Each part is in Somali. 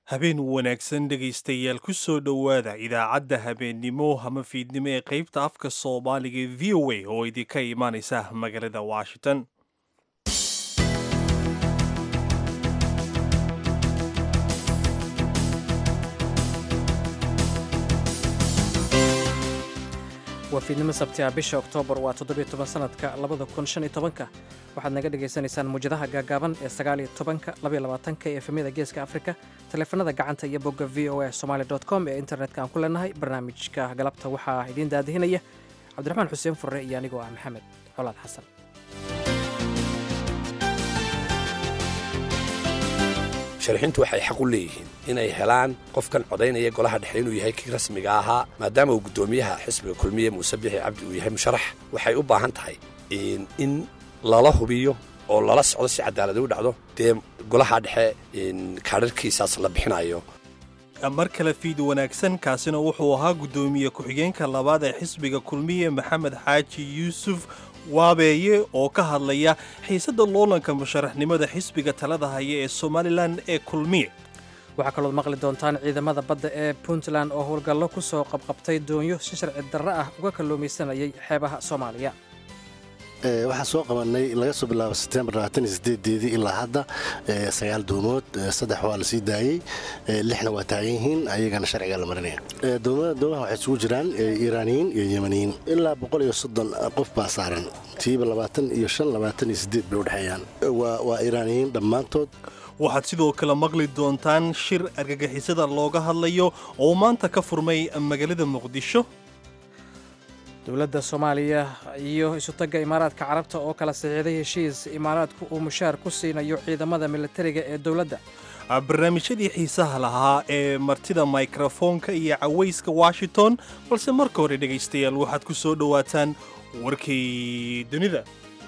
habeen wanaagsan dhegaystayaal ku soo dhowaada idaacadda habeennimo ama fiidnimo ee qaybta afka soomaaliga ee v o a oo idinka imaanaysa magaalada washington. waa fiidnimo sabtiga bisha oktoobar waa 17 sanadka 2015 waxaad naga dhagaysanaysaan muujadaha gaagaaban ee 19 22 ee efemyada geeska afrika taleefanada gacanta iyo bogga voasomali.com ee internetka aan ku leenahay. barnaamijka galabta waxaa idiin daadihinaya cabdiraxmaan xuseen furre iyo anigoo ah maxamed colaad xasan. sharxintu waxay xaq u leeyihiin inay helaan qofkan codaynaya golaha dhexe inuu yahay kii rasmiga ahaa maadaama uu guddoomiyaha xisbiga kulmiye muuse bixi cabdi uu yahay musharax. waxay u baahan tahay in lala hubiyo oo lala socdo si cadaalad u dhacdo dee golaha dhexe kaadharkiisaas la bixinayo. mar kale fiid wanaagsan. kaasina wuxuu ahaa guddoomiye ku-xigeenka labaad ee xisbiga kulmiye maxamed xaaji yuusuf waabeeye oo ka hadlaya xiisadda loolanka musharaxnimada xisbiga talada haya ee somalilan ee kulmiye. waxaa kalood maqli doontaan ciidamada badda ee puntland oo howlgallo ku soo qabqabtay doonyo si sharci darro ah uga kalluumaysanayay xeebaha soomaaliya. waxaan soo qabanay laga soo bilaabo September 28 ilaa hadda 9 doomood, 3 waa la sii daayay, 6na waa taagan yihiin ayagana sharciga la marinaya. doomaha waxay isugu jiraan Iiraaniyiin iyo Yemeniyiin ilaa 130 qof baa saaran, tiiba 25-28 bay u dhexeeyaan. waa Iiraaniyiin dhammaantood. waxaad sidoo kale maqli doontaan shir argagixisada looga hadlayo oo maanta ka furmay magaalada muqdisho. dowladda soomaaliya iyo isutagga imaaraadka carabta oo kala saxiixday heshiis imaaraadku uu mushaar ku siinayo ciidamada militariga ee dowladda. barnaamijyadii xiisaha lahaa ee martida mikrofoonka iyo cawayska washington, balse marka hore dhegaystayaal waxaad ku soo dhowaataan warkii dunida.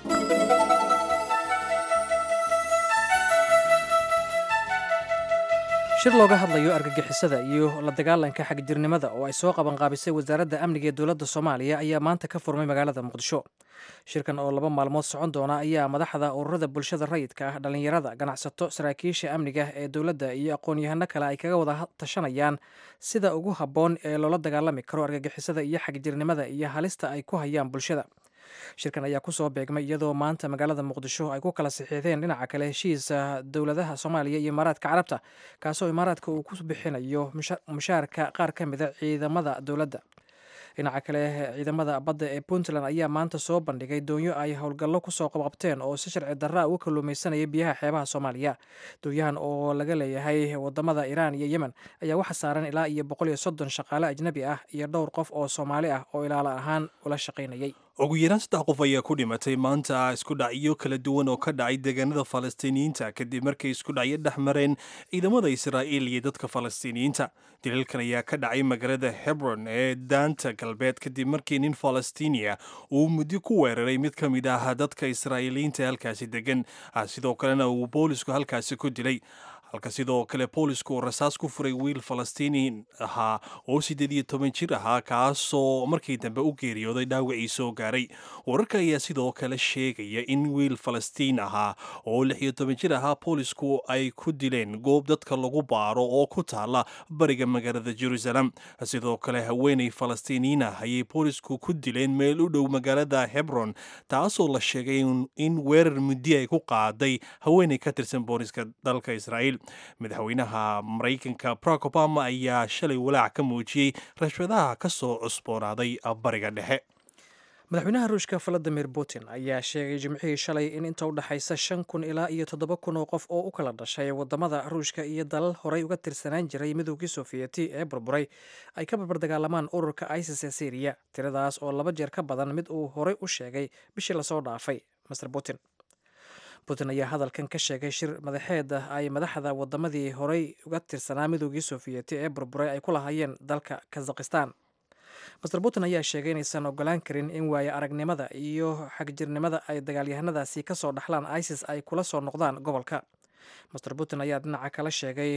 shir looga hadlayo argagixisada iyo la dagaalanka xagjirnimada oo ay soo qabanqaabisay wasaaradda amniga ee dowladda soomaaliya ayaa maanta ka furmay magaalada muqdisho. shirkan oo 2 maalmood socon doona ayaa madaxda ururada bulshada rayidka ah, dhallinyarada, ganacsato, saraakiisha amniga ee dowladda iyo aqoon-yahano kale ay kaga wada tashanayaan sida ugu habboon ee loola dagaalami karo argagixisada iyo xagjirnimada iyo halista ay ku hayaan bulshada. shirkan ayaa ku soo beegmay iyadoo maanta magaalada muqdisho ay ku kala saxiixdeen dhinaca kale heshiisa dowladaha soomaaliya iyo imaaraadka carabta, kaasoo imaaraadka uu ku bixinayo mushaarka qaar ka mida ciidamada dowladda. dhinaca kale ciidamada badda ee puntland ayaa maanta soo bandhigay doonyo ay howlgallo ku soo qabqabteen oo si sharci darra uga kalluumaysanaya biyaha xeebaha soomaaliya. doonyahan oo laga leeyahay wadamada iiraan iyo yemen ayaa waxa saaran ilaa iyo 130 shaqaale ajnabi ah iyo dhowr qof oo soomaali ah oo ilaalo ahaan ula shaqaynayay. ugu yaraan 3 qof ayaa ku dhimatay maanta isku dhacyo kala duwan oo ka dhacay deegaanada falastiiniyiinta kadib markay isku dhacyo dhex mareen ciidamada israa'iil iyo dadka falastiiniyiinta. dilalkan ayaa ka dhacay magaalada hebron ee daanta galbeed kadib markii nin falastiiniya uu muddo ku weeraray mid ka mid ah dadka israa'iiliyiinta halkaasi degan, sidoo kalena uu boolisku halkaasi ku dilay. halka sidoo kale boolisku uu rasaas ku furay wiil falastiiniin ahaa oo 18 jir ahaa, kaasoo markii dambe u geeriyooday dhaawacii soo gaaray. wararka ayaa sidoo kale sheegaya in wiil falastiin ahaa oo 16 jir ahaa boolisku ay ku dileen goob dadka lagu baaro oo ku taala bariga magaalada jerusalem. sidoo kale haweeney falastiiniin ah ayay boolisku ku dileen meel u dhow magaalada hebron, taasoo la sheegay in weerar muddi ay ku qaaday haweeney ka tirsan booliska dalka israa'iil. madaxweynaha maraykanka barack obama ayaa shalay walaac ka muujiyey rashwadaha ka soo cusboonaaday bariga dhexe. madaxweynaha ruushka valadimir putin ayaa sheegay jimcihii shalay in inta u dhaxaysa 5,000 ilaa iyo 7,000 oo qof oo u kala dhashay wadamada ruushka iyo dalal horey uga tirsanaan jiray midoogii sofiyeeti ee burburay ay ka barbardagaalamaan ururka isis ee syriya, tiradaas oo 2 jeer ka badan mid uu horey u sheegay bishii lasoo dhaafay. master putin ayaa hadalkan ka sheegay shir madaxeed ay madaxda wadamadii horey uga tirsanaa midoogii sofiyeeti ee burburay ay ku lahaayeen dalka kazakhistan. master putin ayaa sheegay inaysan ogolaan karin in waaye aragnimada iyo xagjirnimada ay dagaalyahanadaasi ka soo dhaxlaan isis ay kula soo noqdaan gobolka. master putin ayaa dhinaca kala sheegay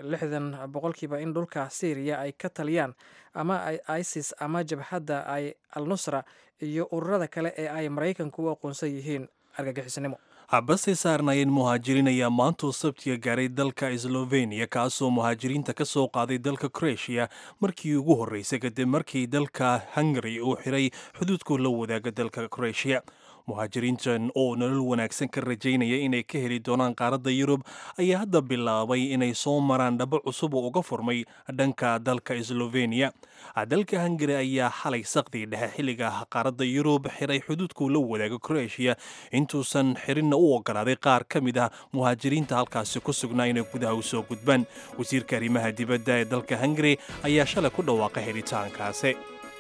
60% in dhulka syriya ay ka taliyaan ama isis ama jabhadda ay al nusra iyo ururada kale ee ay maraykanku u aqoonsan yihiin argagixisanimo. habase saarnaayeen muhaajiriin ayaa maantoo sabtiga gaaray dalka sloveniya kaasoo muhaajiriinta ka soo qaaday dalka kroatiya markii ugu horreysay kadib markii dalka hungari uu xiray xuduudku la wadaaga dalka kroatiya. muhaajiriintan oo nolol wanaagsan ka rajaynaya inay ka heli doonaan qaaradda yurub ayaa hadda bilaabay inay soo maraan dhabo cusub oo uga furmay dhanka dalka sloveniya. dalka hungari ayaa xalay saqdii dhexe xilliga qaaradda yurub xiray xuduudku la wadaaga kroatiya intuusan xirinna u ogolaaday qaar ka mid ah muhaajiriinta halkaasi ku sugnaa inay gudaha u soo gudbaan. wasiirka arrimaha dibadda ee dalka hungari ayaa shalay ku dhawaaqay xiritaankaasi.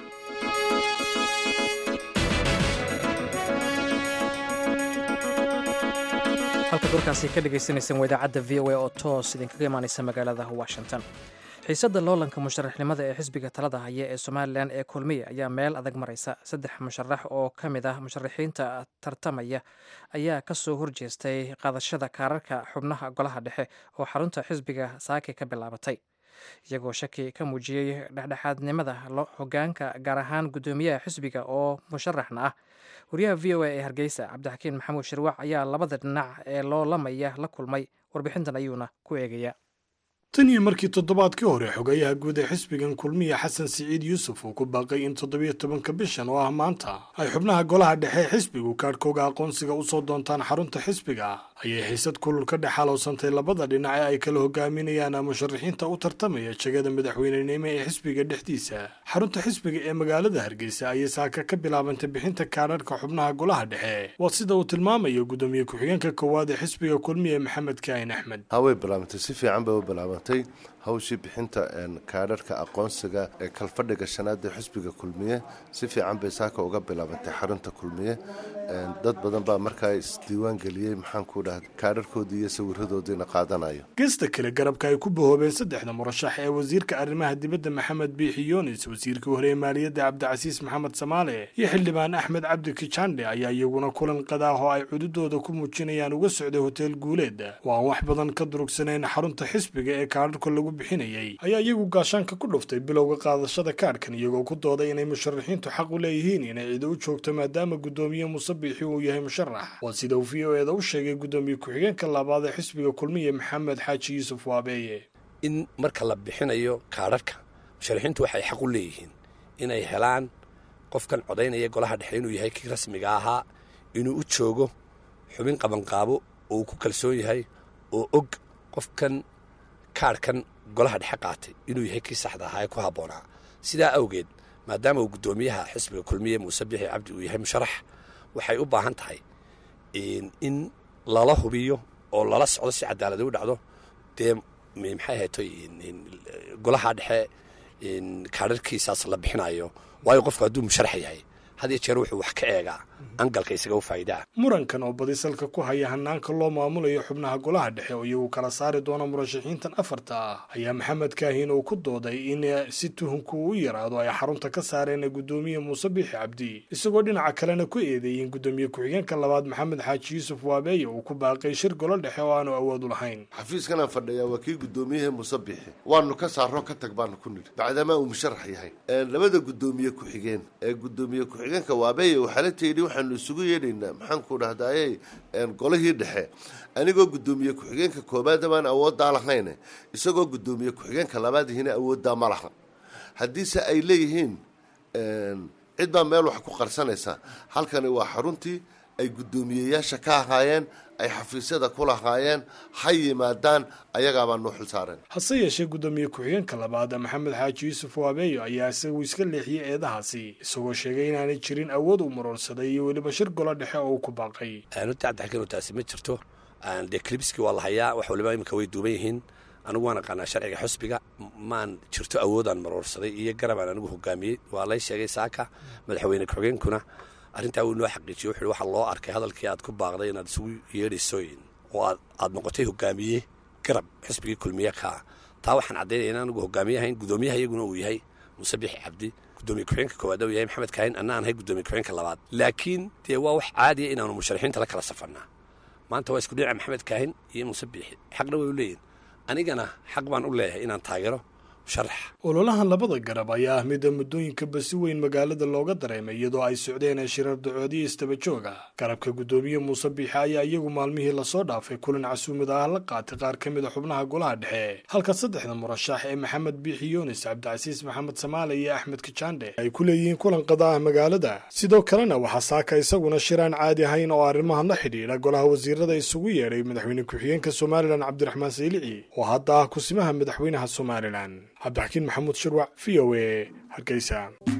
halkaad warkaasi ka dhagaysanaysaan waa idaacadda v o a oo toos idinkaga imaanaysa magaalada washington. xiisadda loolanka musharaxnimada ee xisbiga talada haya ee somalilan ee kulmiya ayaa meel adag maraysa. 3 musharax oo ka mid ah musharaxiinta tartamaya ayaa ka soo horjeestay qaadashada kaararka xubnaha golaha dhexe oo xarunta xisbiga saake ka bilaabatay, iyagoo shaki ka muujiyey dhexdhexaadnimada hogaanka gaar ahaan guddoomiyaha xisbiga oo musharaxna ah. wariyaha v o a ee hargeysa cabdixakiin maxamuud shirwac ayaa labada dhinac ee loolamaya la kulmay. warbixintan ayuuna ku eegaya. tan iyo markii toddobaadkii hore xogayaha guud ee xisbigan kulmiya xasan siciid yuusuf uu ku baaqay in 17 bishan oo ah maanta ay xubnaha golaha dhexe ee xisbigu kaadhkooga aqoonsiga u soo doontaan xarunta xisbiga, ayay xiisad kulul ka dhex xalowsantay labada dhinac ee ay kala hogaaminayaan musharaxiinta u tartamaya jagada madaxweynenimo ee xisbiga dhexdiisa. xarunta xisbiga ee magaalada hargeysa ayay saaka ka bilaabantay bixinta kaadhadhka xubnaha golaha dhexe. waa sida uu tilmaamayo gudoomiye ku-xigeenka koowaad ee xisbiga kulmiya maxamed kaahin axmed. haway bilaabantay si fiican bay u bilaabantay hawshii bixinta kaadharka aqoonsiga ee kalfadhiga shanaad ee xisbiga kulmiye si fiican bay saaka uga bilaabantay xarunta kulmiye. dad badan baa markaa isdiiwaan geliyey maxaanku dhaha kaadharkoodii iyo sawiradoodiina qaadanayo. geesta kale garabka ay ku bahoobeen 3 murashax ee wasiirka arrimaha dibadda maxamed biixi yunis, wasiirkii hore ee maaliyadda cabdicasiis maxamed samaale iyo xildhibaan axmed cabdi kijandhe ayaa iyaguna kulan qadaah oo ay cududooda ku muujinayaan uga socday hotel guuleed oo aan wax badan ka durugsanayn xarunta xisbiga ee kaadharka lagu bixinayay, ayaa iyagu gaashaanka ku dhuftay bilowga qaadashada kaadhkan, iyagoo ku dooday inay musharaxiintu xaq u leeyihiin inay ciido u joogto maadaama guddoomiye musabixi uu yahay musharax. waa sida uu v o eda u sheegay guddoomiye ku-xigeenka labaad ee xisbiga kulmiye maxamed xaaji yuusuf waabeeye. in marka la bixinayo kaadharka musharaxiintu waxay xaq u leeyihiin inay helaan qofkan codaynaya golaha dhexe inuu yahay kii rasmiga ahaa, inuu u joogo xubin qabanqaabo oo uu ku kalsoon yahay oo og qofkan kaadhkan golaha dhexe qaatay inuu yahay kii saxda ahaa ee ku habboonaa. sidaa awgeed maadaama uu guddoomiyaha xisbiga kulmiye muuse bixi cabdi uu yahay musharax, waxay u baahan tahay in lala hubiyo oo lala socdo si cadaalada u dhacdo dee maxay haytoy golaha dhexe kaadharkiisaas la bixinayo. waayo qofku hadduu musharax yahay had iyo jeer wuxuu wax ka eegaa angalka isaga u faa'iidaa. murankan oo badi salka ku haya hanaanka loo maamulayo xubnaha golaha dhexe oo iyagu kala saari doona murashaxiintan 4 ah ayaa maxamed kaahin uu ku dooday in si tuhunku u yaraado ay xarunta ka saareen guddoomiye muuse biixi cabdi, isagoo dhinaca kalena ku eedeeyeen guddoomiye ku-xigeenka labaad maxamed xaaji yuusuf waabeeye uu ku baaqay shir golo dhexe oo aanu awood u lahayn. xafiiskana fadhiya waa kii guddoomiyaha muuse biixi, waanu ka saarro ka tag baanu ku nidhi bacdamaa uu musharax yahay. labada guddoomiye ku-xigeen ee guddoomiye ku-xigeenka waabeeye waxaa la tiyidhi waxaanu isugu yeedhaynaa maxaanku dhahdaayey golihii dhexe anigoo guddoomiye ku-xigeenka koobaad baan awooddaa lahayn, isagoo guddoomiye ku-xigeenka labaadihina awooddaa ma laha. haddiise ay leeyihiin cid baa meel wax ku qarsanaysa, halkani waa xaruntii ay guddoomiyeyaasha ka ahaayeen, ay xafiisyada ku lahaayeen, ha yimaadaan ayagaabaa noo xil saareen. hase yeeshee guddoomiye ku-xigeenka labaad maxamed xaaji yuusuf waabeeyo ayaa isagu iska leexiyey eedahaasi, isagoo sheegay inaanay jirin awood u maroorsaday iyo weliba shir golo dhexe oo uu ku baaqay. cabdixakiin taasi ma jirto. dee clibskii waa la hayaa, wax waliba iminka way duuban yihiin. anigu waan aqaanaa sharciga xusbiga, maan jirto awoodaan maroorsaday iyo garabaan anigu hogaamiyey. waa lay sheegay saaka madaxweyne ku-xigeenkuna arrintaa wuu noo xaqiijiye wuxuu waxaa loo arkay hadalkii aad ku baaqday inaad isugu yeedhaysooyin oo aad noqotay hogaamiye garab xisbigii kulmiye kaa. taa waxaan caddaynaya in anigu hogaamiye ahayn, guddoomiyaha iyaguna uu yahay muuse biixi cabdi, guddoomiye ku-xigeenka koowaad uu yahay maxamed kaahin, anna aan ahay guddoomiye ku-xigeenka labaad. laakiin dee waa wax caadiya inaanu musharaxiinta la kala safannaa. maanta waa isku dhinaca maxamed kaahin iyo muuse biixi, xaqna way u leeyihin, anigana xaq baan u leeyahay inaan taageero musharax. ololahan labada garab ayaa ah mida muddooyinka basi weyn magaalada looga dareemay iyadoo ay socdeen shirar dacoodiya istaba joog ah. garabka guddoomiye muuse biixi ayaa iyagu maalmihii lasoo dhaafay kulan casuumad ah la qaatay qaar ka mid a xubnaha golaha dhexe, halka saddexda murashax ee maxamed biixi yuunis, cabdicasiis maxamed samaale iyo axmed kijandhe ay ku leeyihiin kulan qada ah magaalada. sidoo kalena waxaa saaka isaguna shiraan caadi ahayn oo arrimahan la xidhiidha golaha wasiirada isugu yeedhay madaxweyne ku-xigeenka somalilan cabdiraxmaan saylici oo hadda ah kusimaha madaxweynaha somalilan. cabdixakiin maxamuud shirwac, v o a, hargeysa.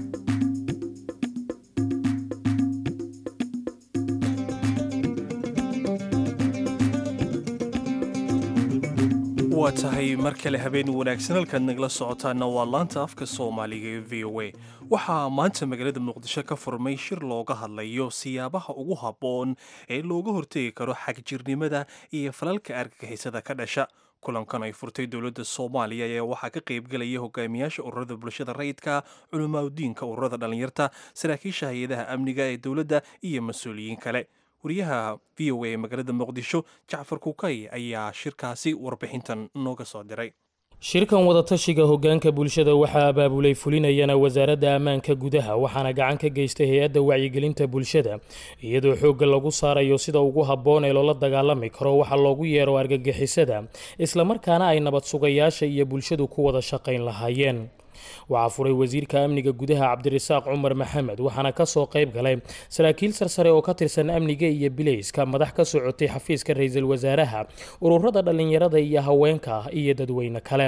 waa tahay mar kale habeen wanaagsan, halkaad nagala socotaana waa laanta afka soomaaliga ee v o a. waxaa maanta magaalada muqdisho ka furmay shir looga hadlayo siyaabaha ugu habboon ee looga hortegi karo xagjirnimada iyo falalka argagixisada ka dhasha. kulankan ay furtay dowladda soomaaliya ayaa waxaa ka qaybgelaya hogaamiyaasha ururada bulshada rayidka, culimaadudiinka, ururada dhallinyarta, saraakiisha hay-adaha amniga ee dowladda iyo mas-uuliyiin kale. wariyaha v o a ee magaalada muqdisho jacfar kuukay ayaa shirkaasi warbixintan nooga soo diray. shirkan wadatashiga hoggaanka bulshada waxaa abaabulay fulinayana wasaaradda ammaanka gudaha, waxaana gacan ka geystay hay-adda wacyigelinta bulshada, iyadoo xoogga lagu saarayo sida ugu habboon ee loola dagaalami karo waxa loogu yeero argagixisada, islamarkaana ay nabad sugayaasha iyo bulshadu ku wada shaqayn lahaayeen. waxaa furay wasiirka amniga gudaha cabdirasaaq cumar maxamed, waxaana ka soo qayb galay saraakiil sarsare oo ka tirsan amniga iyo bilayska, madax ka socotay xafiiska ra-iisul wasaaraha, ururada dhallinyarada iyo haweenka iyo dadweyne kale.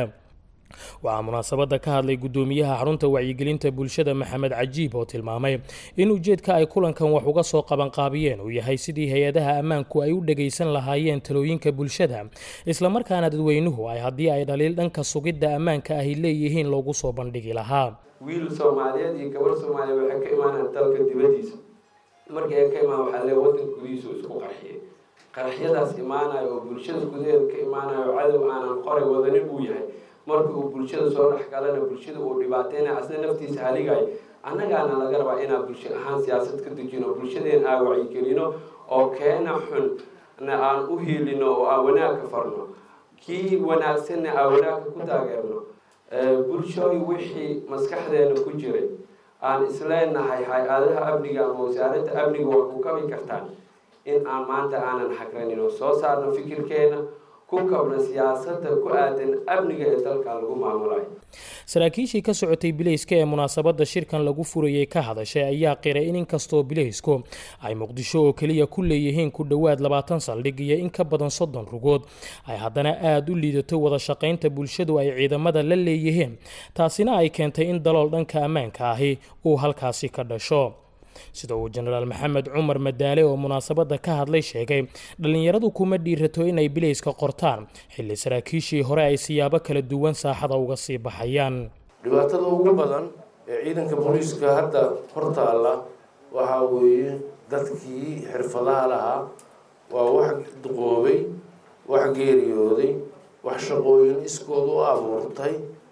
waxaa munaasabadda ka hadlay guddoomiyaha xarunta wacyigelinta bulshada maxamed cajiib oo tilmaamay in ujeedka ay kulankan wax uga soo qabanqaabiyeen uu yahay sidii hay-adaha ammaanku ay u dhagaysan lahaayeen talooyinka bulshada, islamarkaana dadweynuhu ay haddii ay dhaliil dhanka sugidda ammaanka ahi leeyihiin loogu soo bandhigi lahaa. wiil soomaaliyeed iyo gabar soomaaliyeed waxay ka imaanayaan dalka dibadiisa, markii ay ka imaan waxaa lee waddanka gudihiisu isku qarxiyay. qaraxyadaas imaanayo oo bulshada gudaheeda ka imaanayo cadow aanan qoray wadanin uu yahay, marka uu bulshada soo dhex galana bulshada uu dhibaateyna asna naftiisa haligay. annagaana laga rabaa inaan bulsho ahaan siyaasad ka dejino, bulshadeena aan wacyigelino oo keena xunna aan u hiilino oo aan wanaagka farno, kii wanaagsanna aan wanaagka ku taageerno. bulshooy wixii maskaxdeena ku jiray aan isleenahay hay-adaha amniga ama wasaaradda amniga waa ku kabi kartaan in aan maanta aanan xagranin oo soo saarno fikirkeena ku kabna siyaasadda ku aadan amniga ee dalka lagu maamulayo. saraakiishii ka socotay bilayska ee munaasabadda shirkan lagu furayay ka hadashay ayaa qiray in inkastoo bilaysku ay muqdisho oo keliya ku leeyihiin ku dhowaad 20 saldhig iyo in ka badan 30 rugood, ay haddana aada u liidato wada shaqaynta bulshadu ay ciidamada la leeyihiin, taasina ay keentay in dalool dhanka ammaanka ahi uu halkaasi ka dhasho. sida uu jenaraal maxamed cumar madaale oo munaasabadda ka hadlay sheegay, dhallinyaradu kuma dhiirato inay bilayska qortaan xilli saraakiishii hore ay siyaabo kala duwan saaxada uga sii baxayaan. dhibaatada ugu badan ee ciidanka booliiska hadda hortaalla waxaa weeye dadkii xirfadaha lahaa waa wax duqoobay, wax geeriyooday, wax shaqooyin iskood u abuurtay.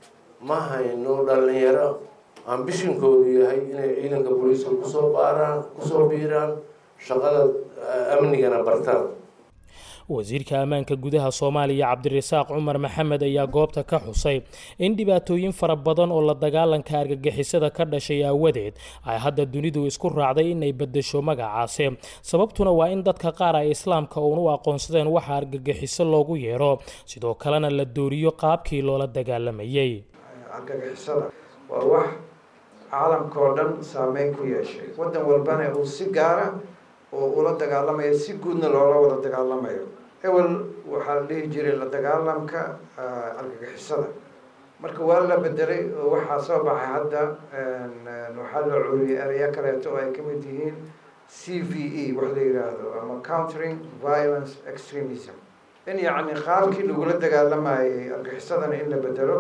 ma hayno dhallinyaro ambishinkoodu yahay inay ciidanka booliiska kusoo biiraan shaqada amnigana bartaan. wasiirka ammaanka gudaha Soomaaliya Cabdirasaaq Cumar Maxamed ayaa goobta ka xusay in dhibaatooyin fara badan oo la dagaalanka argagixisada ka dhashay aawadeed ay hadda dunidu isku raacday inay bedesho magacaasi, sababtuna waa in dadka qaar ay islaamka u aqoonsadeen waxa argagixiso loogu yeero, sidoo kalena la dooriyo qaabkii loola dagaalamayay. argagixisada waa wax caalamka oo dhan saameyn ku yeeshay, waddan walbana uu si gaara oo ula dagaalamayo, si guudna loola wada dagaalamayo. ewel waxaa la dhihi jiray la dagaalamka argagixisada, marka waa la bedelay oo waxaa soo baxay hadda waxaa la curiyay ereyo kaleeto oo ay ka mid yihiin CVE wax la yidhaahdo, ama countering violence extremism, in yacni qaabkii lagula dagaalamayay argagixisadana in la bedelo,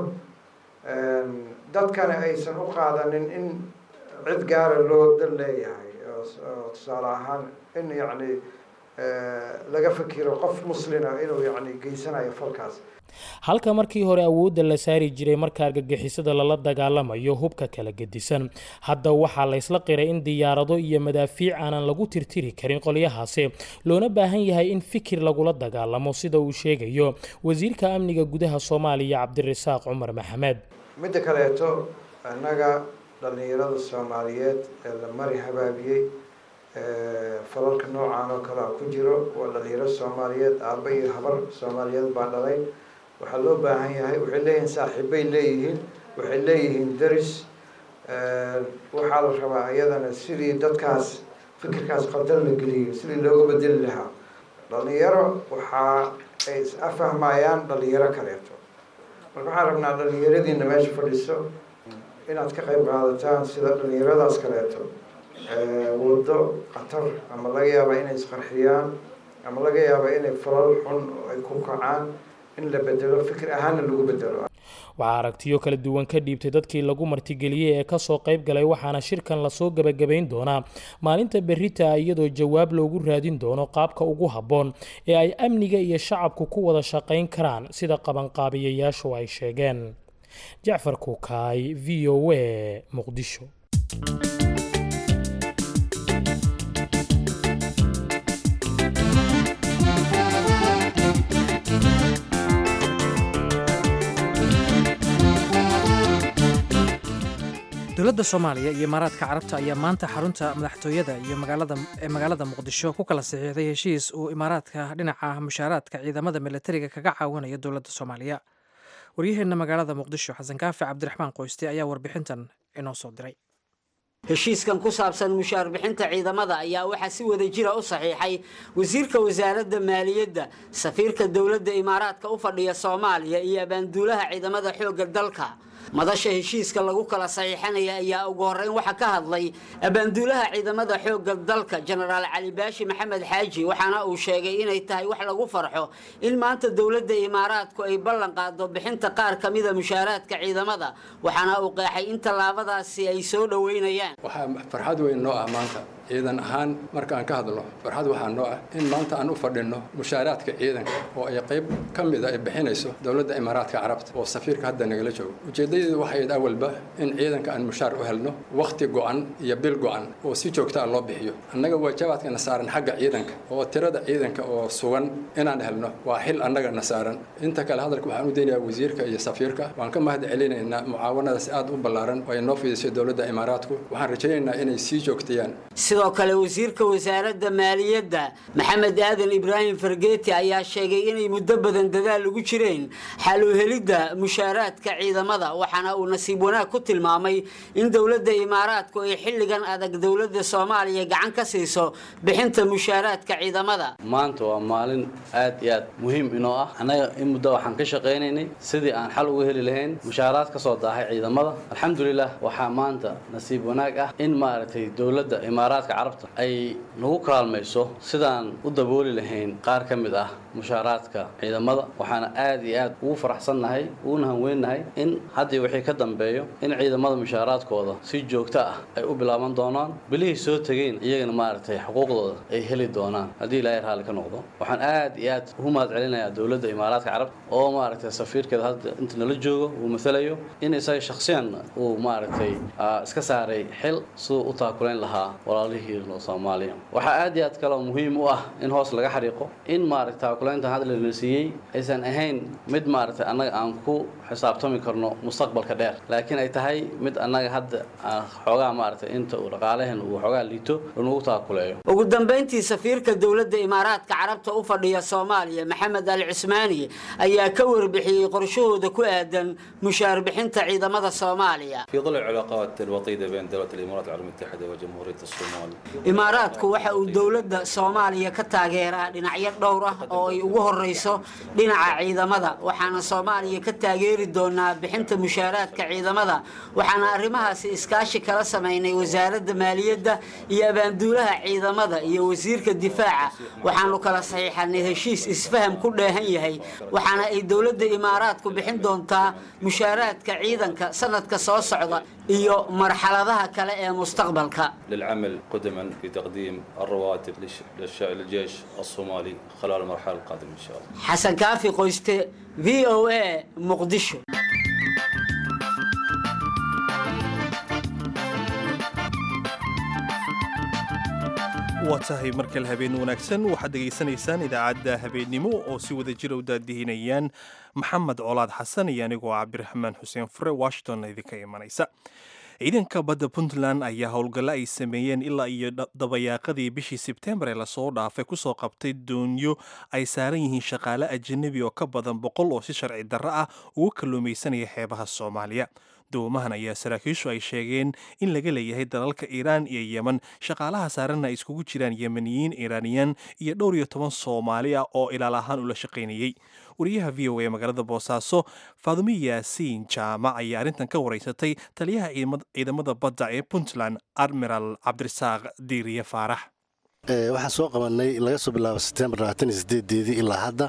dadkana aysan u qaadanin in cid gaara loo dal leeyahay. tusaale ahaan in yacni laga fikiro qof muslina inuu yacni geysanayo falkaas. halka markii hore awoodda la saari jiray marka argagixisada lala dagaalamayo hubka kala gedisan, hadda waxaa la isla qiray in diyaarado iyo madaafiic aanan lagu tirtiri karin qolyahaasi, loona baahan yahay in fikir lagula dagaalamo, sida uu sheegayo wasiirka amniga gudaha Soomaaliya Cabdirasaaq Cumar Maxamed. midda kaleeto annaga dhallinyarada soomaaliyeed ee la mari habaabiyey falalka noocaan oo kale ku jiro waa dhallinyaro soomaaliyeed aabba iyo habar soomaaliyeed baa dhalay waxaa loo baahan yahay waxay leeyihiin saaxiibbay leeyihiin waxay leeyihiin daris waxaa la rabaa iyadana sidii dadkaas fikirkaas qaldan la geliyay sidii looga bedeli lahaa dhallinyaro waxaa ay is afahmayaan dhallinyaro kaleeto marka waxaan rabnaa dhallinyaradiina meesha fadhiso inaad ka qayb qaadataan sida dhallinyaradaas kaleeto waddo khatar ama laga yaaba inay isqarxiyaan ama laga yaaba inay falal xun ay ku kacaan in la bedelo fikir ahaanna lagu bedelo waxaa aragtiyo kala duwan ka dhiibtay dadkii lagu martigeliyey ee kasoo qayb galay waxaana shirkan lasoo gebagabayn doonaa maalinta berrita iyadoo jawaab loogu raadin doono qaabka ugu habboon ee ay amniga iyo shacabku ku wada shaqayn karaan sida qabanqaabiyayaashu ay sheegeen. Jacfar Kukaay, VOA, Muqdisho. dowladda Soomaaliya iyo Imaaraadka Carabta ayaa maanta xarunta madaxtooyada iyo magaalada Muqdisho ku kala saxiixday heshiis uu Imaaraadka dhinaca mushaaraadka ciidamada militariga kaga caawinayo dowladda Soomaaliya. Waryaheena magaalada Muqdisho Xasan Kaafi Cabdiraxmaan Qoyste ayaa warbixintan inoo soo diray. heshiiskan ku saabsan mushaar bixinta ciidamada ayaa waxaa si wada jira u saxiixay wasiirka wasaaradda maaliyadda, safiirka dowladda Imaaraadka u fadhiya Soomaaliya iyo abaanduulaha ciidamada xoogga dalka. madasha heshiiska lagu kala saxiixanaya ayaa ugu horeyn waxa ka hadlay abaanduulaha ciidamada xoogga dalka Generaal Cali Baashi Maxamed Xaaji waxaana uu sheegay inay tahay wax lagu farxo in maanta dowladda Imaaraadku ay ballan qaado bixinta qaar kamida mushaaraadka ciidamada waxaana uu qeexay in tallaabadaasi ay soo dhaweynayaan. waxa farxad weyn noo ah maanta ciidan ahaan marka aan ka hadlo farxad waxa noo ah in maanta aan u fadhino mushaaraadka ciidanka oo ay qayb kamida ay bixinayso dowladda Imaaraadka Carabta oo safiirka hadda nagala joogo. ujeedadu waxay awalba in ciidanka aan mushaar u helno waqti go'an iyo bil go'an oo si joogto ah loo bixiyo. annaga waajibaadkana saaran xagga ciidanka oo tirada ciidanka oo sugan inaan helno waa xil annaga na saaran. inta kale hadalka waxaan u deenayaa wasiirka iyo safiirka waan ka mahad celinaynaa mucaawanadaas aad u ballaaran oo ay noo fidisay dowladda Imaaraadku. waxaan rajaynaynaa inay sii joogtayaan. sidoo kale wasiirka wasaaradda maaliyadda Maxamed Aadan Ibraahim Fargeeti ayaa sheegay inay muddo badan dadaal ugu jireen xal u helidda mushaaraadka ciidamada waxaana uu nasiib wanaag ku tilmaamay in dowladda Imaaraadku ay xilligan adag dowladda Soomaaliya gacan ka siiso bixinta mushaaraadka ciidamada. maanta waa maalin aad iyo aad muhiim inoo ah anaga in muddo waxaan ka shaqeynaynay sidii aan xal uga heli lahayn mushaaraad ka soo daahay ciidamada. alxamdulillah waxaa maanta nasiib wanaag ah in maaragtay dowladda Imaaraadka Carabta ay nagu kaalmayso sidaan u dabooli lahayn qaar ka mid ah mushaaraadka ciidamada. waxaana aad iyo aad ugu faraxsannahay uguna hanweynahay in haddii wixii ka dambeeyo in ciidamada mushaaraadkooda si joogto ah ay u bilaaban doonaan bilihii soo tageen iyagana maaragtay xuquuqdooda ay heli doonaan haddii ilaahay raalli ka noqdo. waxaan aad iyo aad ugu mahad celinayaa dowladda Imaaraadka Carabta oo maaragtay safiirkeeda hadda inta nala joogo uu matalayo in isaga shakhsiyan uu maaragtay iska saaray xil siduu u taakulayn lahaa walaalihii Soomaaliya. waxaa aad iyo aad kale muhiim u ah in hoos laga xariiqo in maaragtay taakulaynta hadda la siiyay aysan ahayn mid maaragtay annaga aan ku xisaabtami karno mustaqbalka dheer laakiin ay tahay mid annaga hadda xoogaa maaragtay inta uu dhaqaalahan uu xoogaa liito inuu taakuleeyo. ugu dambeyntii safiirka dowladda Imaaraadka Carabta u fadhiya Soomaaliya Maxamed Ali Cismaani ayaa ka warbixiyay qorshahooda ku aadan mushaar bixinta ciidamada Soomaaliya. في ظل العلاقات الوطيدة بين دولة الإمارات العربية المتحدة وجمهورية الصومال. Imaaraadku waxa uu dowladda Soomaaliya ka taageeraa dhinacyo dhowr ah oo ay ugu horeyso dhinaca ciidamada waxaana Soomaaliya ka taageeri doonaa bixinta mushaaraadka ciidamada waxaana arrimahaasi iskaashi kala sameynay wasaaradda maaliyadda iyo abaanduulaha ciidamada iyo wasiirka difaaca waxaanu kala saxiixanay heshiis isfaham ku dheehan yahay waxaana ay dowladda Imaaraadku bixin doontaa mushaaraadka ciidanka sanadka soo socda iyo marxaladaha kale ee mustaqbalka. للعمل قدما في تقديم الرواتب للجيش الصومالي خلال المرحلة القادمة إن شاء الله. حسن كافي قويستي VOA مقدشو. waa tahay markale habeen wanaagsan waxaad dhegaysanaysaan idaacadda habeennimo oo si wada jira u daadihinayaan maxamed colaad xasan iyo anigoo cabdiraxmaan xuseen fure washington idinka imanaysa ciidanka badda puntland ayaa howlgallo ay sameeyeen ilaa iyo dabayaaqadii bishii sebtembar ee lasoo dhaafay kusoo qabtay doonyo ay saaran yihiin shaqaale ajanabi oo ka badan 100 oo si sharci darro ah ugu kalluumaysanaya xeebaha soomaaliya doomahan ayaa saraakiishu ay sheegeen in laga leeyahay dalalka iiraan iyo yemen shaqaalaha saaranna ay iskugu jiraan yemeniyiin iiraaniyan iyo 12 Soomaali ah oo ilaal ahaan ula shaqaynayay wariyaha v o a magaalada boosaaso faadumo yaasiin jaamac ayaa arrintan ka waraysatay taliyaha ciidamada badda ee puntland admiral cabdirasaaq diiriye faarax waxaan soo qabanay laga soo bilaabo September 28 ilaa hadda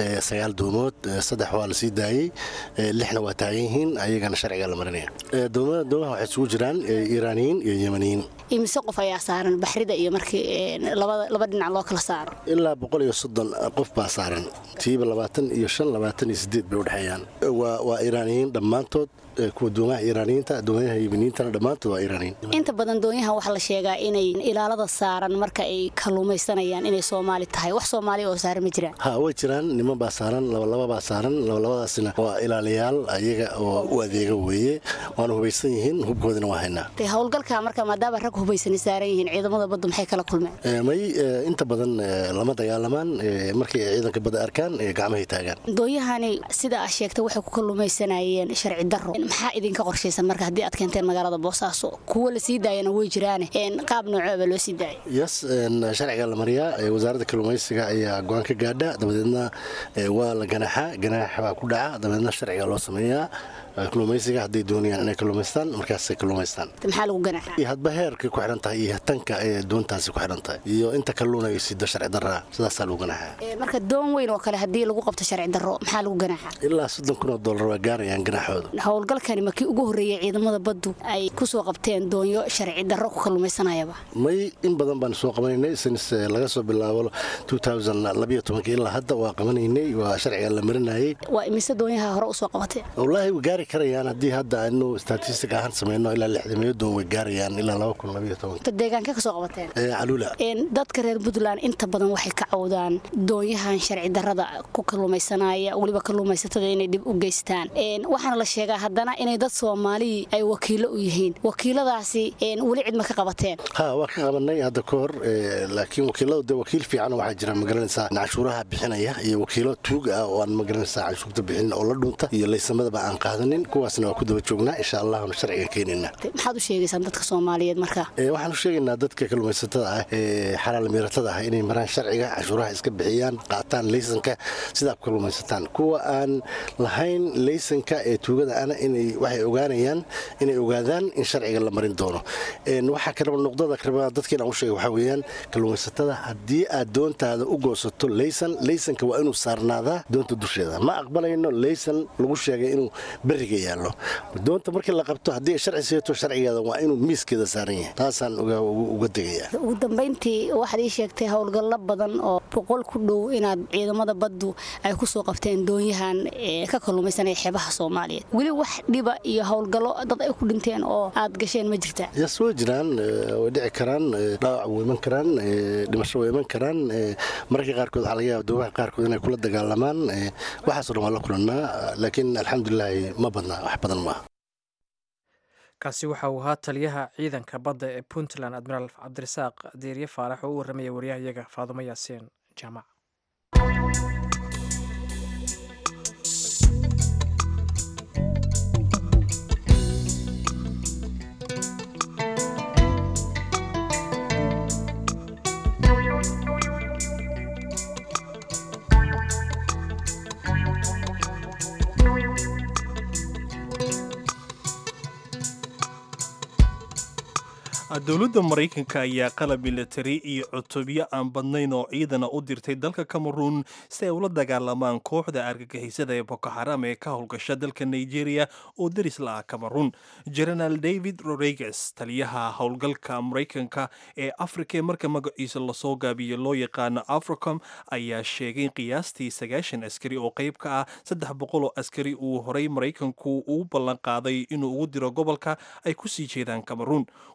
9 doomood 3 waa la sii daayay 6na waa taagan yihiin ayagana sharciga la marinaya doomaha waxay isugu jiraan Iiraaniyiin iyo Yemeniyiin imise qof ayaa saaran baxrida iyo markii laba dhinac loo kala saaro ilaa 130 qof baa saaran tiiba 25 28 bay u dhaxayaan waa Iiraaniyiin dhammaantood kuwa doomaha Iiraaniyiinta doomaha Yemeniyiintana dhammaantood waa Iiraaniyiin inta badan doonyaha waxa la sheegaa inay ilaalada saaran marka ay kalluumaysanayaan inay Soomaali tahay wax Soomaali oo saaran ma jiraan way jiraan niman baa saaran laba baa saaran labadaasina waa ilaaliyaal ayaga oo u adeega weeye waana hubaysan yihiin hubkoodina waa haynaa howlgalka marka maadaama rag hubaysan saaran yihiin ciidamada badda maxay kala kulmeen may inta badan lama dagaalamaan markay ciidanka badda arkaan gacmaha taagaan doonyahani sida aad sheegtay waxay ku kalluumaysanayeen sharci darro maxaa idinka qorshaysan marka haddii aad keenteen magaalada Boosaaso kuwa la sii daayana way jiraan qaab nooceeba loo sii daayay yes sharciga la mariyaa wasaaradda kalluumaysiga ayaa go'aan ka gaadha dabadeedna waa la ganaaxa ku dhaca dabadeedna sharciga loo sameeyaa kalluumaysiga hadday doonayaan inay kalluumaystaan markaasay kalluumaystaan maxaa lagu ganaaxaa hadba heerka ku xiran tahay iyo tanka ee doontaasi ku xiran tahay iyo inta kalluun ay sida sharci darro sidaas lagu ganaaxaa marka doon weyn oo kale hadii lagu qabto sharci darro maxaa lagu ganaaxaa ilaa $30,000 waa gaarayaan ganaaxooda howlgalkani markii ugu horeeyay ciidamada baddu ay ku soo qabteen doonyo sharci darro ku kalluumaysanayaba may in badan baan soo qabanaynay since laga soo bilaabo 2012 ilaa hadda waa qabanaynay waa sharciga la marinayay waa imise doonyaha hore u soo qabatay wallahi way gaari karayaan hadii hadda aanu statistic ahaan sameeyno ilaa 600 doon way gaarayaan ilaa 2012 deegaanka ka soo qabateen calula dadka reer Puntland inta badan waxay ka cawdaan doonyahan sharci darrada ku kalluumaysanaya waliba kalluumaysatada inay dib u geystaan waxaana la sheegaa haddana inay dad Soomaali ay wakiilo u yihiin wakiiladaasi wali cid ma ka qabateen waa ka qabanay hadda koor laakiin wakiilada wakiil fiican waxa jira magaranaysa cashuuraha bixinaya iyo wakiilo tuug ah oo aan magaranaysa cashuurta bixin oo la dhunta iyo laysamada aan qaadanin kuwaasna waa ku daba joognaa insha Allah sharciga keenina maxaad u sheegaysaa dadka Soomaaliyeed marka waxaan u sheegaynaa dadka kalluumaysatada ah xalaal meeratada ah inay maraan sharciga cashuuraha iska bixiyaan qaataan laysanka sida kalluumaysataan kuwa aan lahayn laysanka ee tuugada ana inay waxay ogaanayaan inay ogaadaan in sharciga la marin doono waxa kale oo noqdada karba dadkina u sheegay waxa weeyaan kalluumaysatada hadii aad doontaada u goosato laysanka waa inuu saarnaadaa doonta dusheeda ma aqbalayno laysan lagu sheegay inuu bariga yaalo doonta markii la qabto hadii sharci seeto sharcigeeda waa inuu miiskeeda saaran yahay taasaan uga degaya ugu dambeyntii waxaad ii sheegtay howlgallo badan oo 100 ku dhow inaad ciidamada baddu ay ku soo qabteen doonyahan ka kalluumaysanaya xeebaha Soomaaliyeed wali wax dhiba iyo howlgallo dad ay ku dhinteen oo aad gasheen ma jirta soo jiraan way dhici karaan dhaawac way iman karaan dhimasho way iman karaan markii qaarkood waxa laga yaabaa doomaha qaarkood inay kula dagaalamaan waxaas oo la kulannaa laakiin alxamdulillah ma badna wax badan ma kaasi waxa uu ahaa taliyaha ciidanka badda ee Puntland Admiral Cabdirasaaq Diiriye Faarax oo u warramaya wariyahayaga Faadumo Yaasiin Jaamac dowladda Mareykanka ayaa qalab military iyo cutubyo aan badnayn oo ciidan u dirtay dalka Cameroon si ay ula dagaalamaan kooxda argagixisada ee Boko Haram ee ka howlgasha dalka Nigeria oo daris la ah Cameroon. General David Rodriguez, taliyaha howlgalka Mareykanka ee Afrika marka magaciisa la soo gaabiyo loo yaqaan Africom, ayaa sheegay qiyaastii 90 askari oo qayb ka ah 300 oo askari uu horay Mareykanku u ballan qaaday inuu ugu diro gobolka ay ku sii jeedaan Cameroon. Wariyaha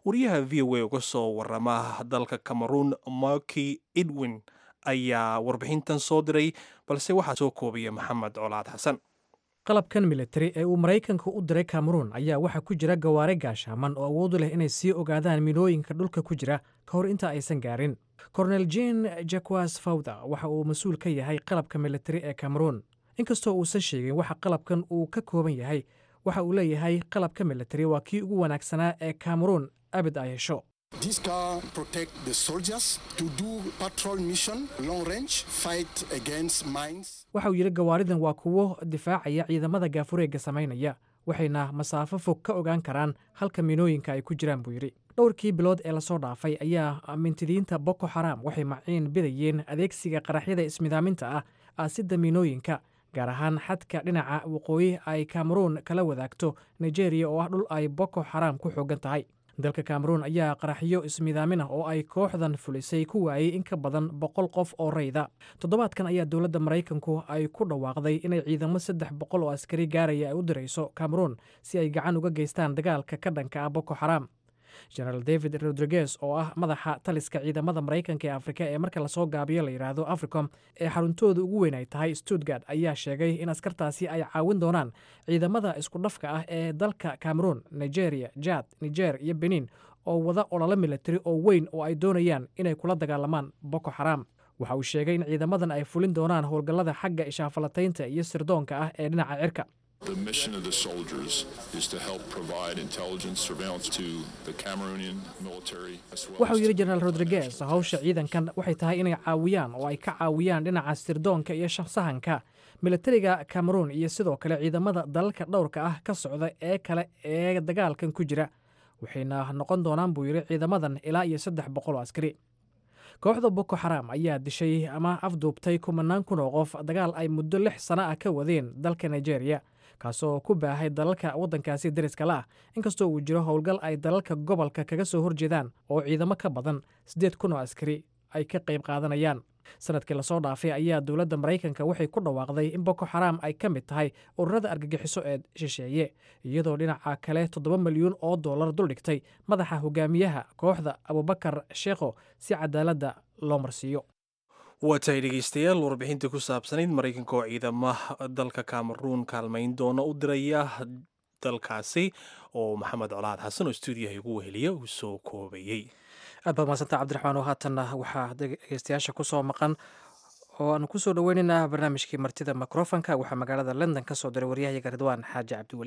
v o a uga soo warama dalka cameroon marki edwin ayaa warbixintan soo diray balse waxaa soo koobaya maxamed colaad xasan qalabkan militari ee uu maraykanka u diray cameroon ayaa waxaa ku jira gawaare gaashaaman oo awood u leh inay sii ogaadaan minooyinka dhulka ku jira ka hor inta aysan gaarin cornel jean jacques fawda waxa uu mas-uul ka yahay qalabka militari ee cameroon inkastoo uusan sheegin waxa qalabkan uu ka kooban yahay waxa uu leeyahay qalabka militari waa kii ugu wanaagsanaa ee cameroon abid ay hesho This car protect the soldiers to do patrol mission, long range, fight against mines. waxa uu yidhi gawaaridan waa kuwo difaacaya ciidamada gaafureegga samaynaya waxayna masaafo fog ka ogaan karaan halka minooyinka ay ku jiraan buu yidhi dhowrkii bilood ee lasoo dhaafay ayaa mintidiinta boko xaraam waxay maciin bidayeen adeegsiga qaraxyada ismidaaminta ah aasidda minooyinka gaar ahaan xadka dhinaca waqooyi ay cameroon kala wadaagto nigeria oo ah dhul ay boko xaraam ku xoogan tahay dalka cameroon ayaa qaraxyo ismidaamin ah oo ay kooxdan fulisay ku waayey in ka badan 100 qof oo rayda toddobaadkan ayaa dowladda maraykanku ay ku dhawaaqday inay ciidamo 300 oo askari gaaraya ay u dirayso cameroon si ay gacan uga geystaan dagaalka ka dhanka ah boko xaraam generaal david rodriguez oo ah madaxa taliska ciidamada maraykanka ee afrika ee marka lasoo gaabiyo la yidhaahdo africom ee xaruntooda ugu weyn ay tahay stuttgart ayaa sheegay in askartaasi ay caawin doonaan ciidamada isku dhafka ah ee dalka cameroon nigeria jad niger iyo benin oo wada ololo militari oo weyn oo ay doonayaan inay kula dagaalamaan boko xaraam waxa uu sheegay in ciidamadan ay fulin doonaan howlgallada xagga ishaafalataynta iyo sirdoonka ah ee dhinaca cirka The mission of the soldiers is to help provide intelligence surveillance to the Cameroonian military as well. Waxa uu yiri General Rodriguez hawsha ciidankan waxay tahay inay caawiyaan oo ay ka caawiyaan dhinaca sirdoonka iyo shaqsahanka militariga Cameroon iyo sidoo kale ciidamada dalalka dhowrka ah ka socda ee kale ee dagaalkan ku jira waxayna noqon doonaan buu yiri ciidamadan ilaa iyo 300 askari kooxda Boko Haram ayaa dishay ama afduubtay kumanaan kun oo qof dagaal ay muddo 6 sano ah ka wadeen dalka Nigeria kaasoo ku baahay dalalka waddankaasi dariska la ah inkastoo uu jiro howlgal ay dalalka gobolka kaga soo horjeedaan oo ciidamo ka badan 8,000 oo askari ay ka qayb qaadanayaan sanadkii lasoo dhaafay ayaa dowladda maraykanka waxay ku dhawaaqday in Boko Haram ay ka mid tahay ururada argagixiso ee shisheeye iyadoo dhinaca kale $7 milyan oo dollar dul dhigtay madaxa hogaamiyaha kooxda Abubakar Sheekho si cadaaladda loo marsiiyo waatay dhegeystayaal warbixintii ku saabsanayd maraykanka oo ciidamaha dalka cameroon kaalmayn doona u diraya dalkaasi oo maxamed colaad xasan oo stuudiyaha ugu weheliya uu soo koobayey aad baad mahadsanta cabdiraxmaan oo haatanna waxaa dhegeystayaasha ku soo maqan oo aan ku soo dhoweynaynaa barnaamijkii martida mikrofonka waxaa magaalada london ka soo diray waryahayaga ridwaan xaaji cabdiweli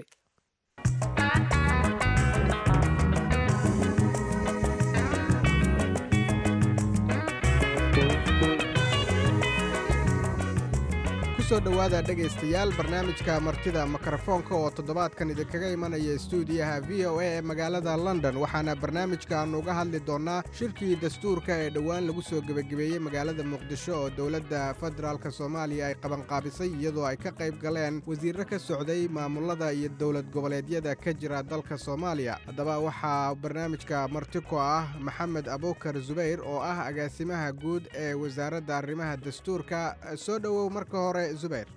soo dhowaada dhegaystayaal barnaamijka martida mikrofoonka oo toddobaadkan idinkaga imanaya stuudiyaha v o a ee magaalada london waxaana barnaamijkan uga hadli doonnaa shirkii dastuurka ee dhowaan lagu soo gebagabeeyey magaalada muqdisho oo dowladda federaalk soomaaliya ay qabanqaabisay iyadoo ay ka qayb galeen wasiirro ka socday maamulada iyo dowlad goboleedyada ka jira dalka soomaaliya haddaba waxaa barnaamijka marti ku ah maxamed abuukar zubayr oo ah agaasimaha guud ee wasaaradda arrimaha dastuurka soo dhowow marka hore zubayr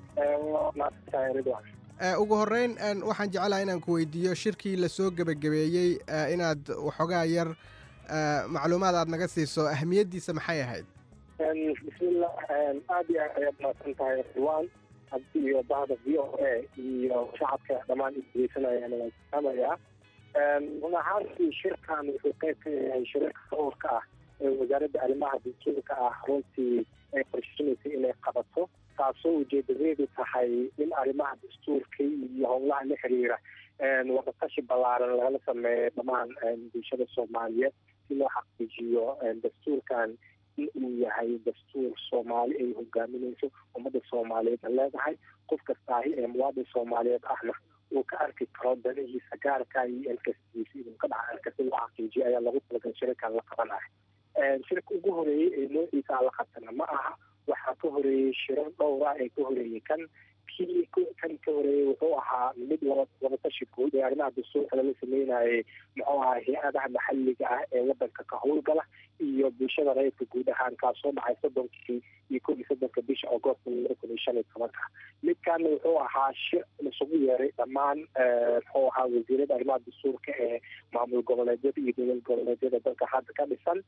ugu horreyn waxaan jeclaha inaan ku weydiiyo shirkii lasoo gebagabeeyey inaad waxoogaa yar macluumaad aad naga siiso ahamiyaddiisa maxay ahayd bismillah aad iyo aad ayaad mahadsan tahay ridwaan iyo bahda v o a iyo shacabka dhammaan isdegeysanayaan waan salaamayaa run ahaantii shirkan wuxuu qayb ka yahay shirarka dhowrka ah ee wasaaradda arrimaha dastuurka ah runtii ay qorshanaysay inay qabato taasoo ujeedadeedu tahay in arrimaha dastuurka iyo howlaha la xiriira wadatashi ballaaran lagala sameeyo dhammaan bulshada soomaaliyeed si loo xaqiijiyo dastuurkan in uu yahay dastuur soomaali ay hogaaminayso ummadda soomaaliyeed leedahay qof kastaahi ee muwaadin soomaaliyeed ahna uu ka arki karo danihiisa gaarka iyo elkastiisa inuu ka dhaca elkasi loo xaqiijiyo ayaa lagu talagalay shirarkan la qabanayo shirka ugu horeeyey ee noociisa la qabtana ma aha waxaa ka horeeyey shirar dhowra ee ka horeeyey kan ka horeeyey wuxuu ahaa mid wadatashi guud ee arrimaha dastuurka lala sameynayay muxuu ahaa hay-adaha maxalliga ah ee wadanka ka howlgala iyo bulshada rayidka guud ahaan kaasoo dhacay 30 iyo 31 bisha Agosto 2015. midkaana wuxuu ahaa shir isugu yeeray dhammaan muxuu ahaa wasiirada arrimaha dastuurka ee maamul goboleedyada iyo dowlad goboleedyada dalka hadda ka dhisan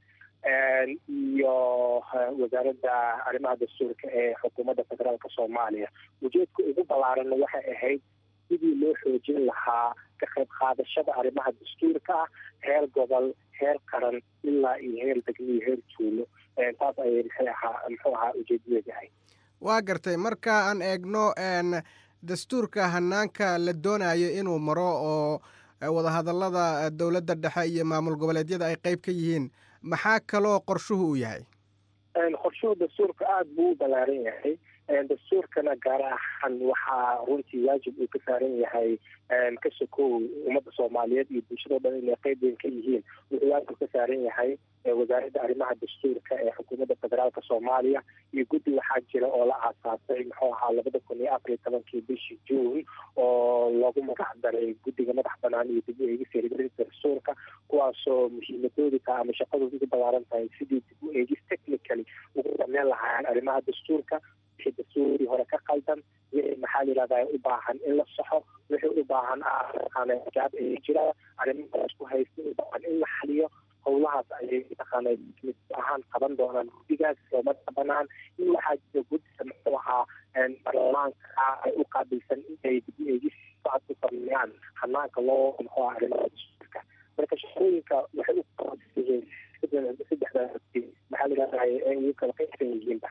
iyo wasaaradda arrimaha dastuurka ee xukuumadda federaalka Soomaaliya. ujeedka ugu ballaaran waxay ahayd sidii loo xoojin lahaa ka qayb qaadashada arrimaha dastuurka ah heer gobol, heer qaran, ilaa iyo heer degmo iyo heer tuulo. taas ayay muxuu ahaa ujeedadeeda ahayd. waa gartay. marka aan eegno dastuurka hanaanka la doonayo inuu maro oo wadahadallada dowladda dhexe iyo maamul goboleedyada ay qayb ka yihiin, maxaa kaloo qorshuhu u yahay? qorshuhu dastuurka aada buu u ballaaran yahay. dastuurkana gaar ahaan waxaa runtii waajib uu ka saaran yahay ka sokow ummadda Soomaaliyeed iyo bulshada dhan inay qayb weyn ka yihiin. wuxuu waajib ka saaran yahay wasaaradda arrimaha dastuurka ee xukuumadda federaalka Soomaaliya iyo guddi waxaa jira oo la aasaasay muxuu ahaa 2014 bishii Juun oo loogu magac daray guddiga madax banaan iyo dib u eegis hirgelinta dastuurka, kuwaasoo muhiimadooda ama shaqadooda ugu ballaaran tahay sidii dib u eegis technically ugu sameyn lahaayeen arrimaha dastuurka, wixii dastuurkii hore ka qaldan, wixii maxaa la yidhahdaa u baahan in la saxo, wixii u baahan jaab ay jiraan, arrimaha isku haysta u baahan in la xaliyo. howlahaas ayay taqaanay mid ahaan qaban doonaan guddigaas oo madaxa banaan. in waxaa jira guddiga muxuu ahaa baarlamaanka ay u qaabilsan inay dib u eegis socod ku sameeyaan hanaanka loo muxuu ahaa arrimaha dastuurka. marka shaqooyinka waxay u qabanyihiin saddexda maxaa la yidhahdaa ay ugu kala qaybsan yihiinba.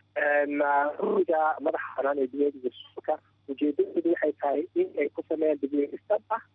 guddiga madaxa banaan ee dib u eegis dastuurka ujeedadoodu waxay tahay in ay ku sameeyaan dib u eegis dhab ah.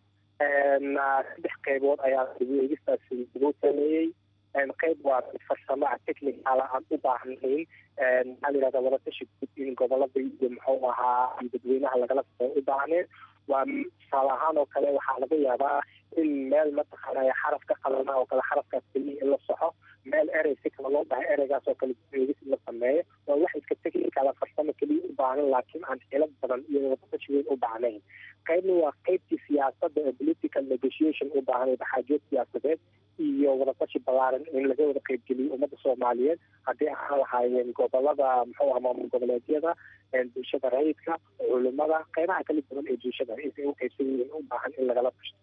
3 qaybood ayaa dib u eegistaasi lagu sameeyey. qayb waa farsamo technical aan u baahnayn maxaa la yidhahdaa wadatashi guud in gobolada iyo muxuu ahaa dadweynaha lagala soo u baahneen. waa tusaale ahaan oo kale waxaa laga yaabaa in meel mataqaanaya xaraf ka qalana oo kale xarafkaas keliya in la soxo, meel erey si kale loo dhahay ereygaas oo kale dib u eegis in la sameeyo. waa wax iska technical farsamo keliya u baahan laakiin aan xilad badan iyo wadatashi weyn u baahnayn. qaybna waa qaybtii siyaasadda ee political negotiation u baahan baxaajood siyaasadeed iyo wadatashi ballaaran in laga wada qaybgeliyo ummadda Soomaaliyeed haddii aan lahaayeen gobolada muxuu ahaa maamul goboleedyada, bulshada rayidka, culimada, qaybaha kala duwan ee bulshada intay u qaybsan yihiin u baahan in lagala tashto.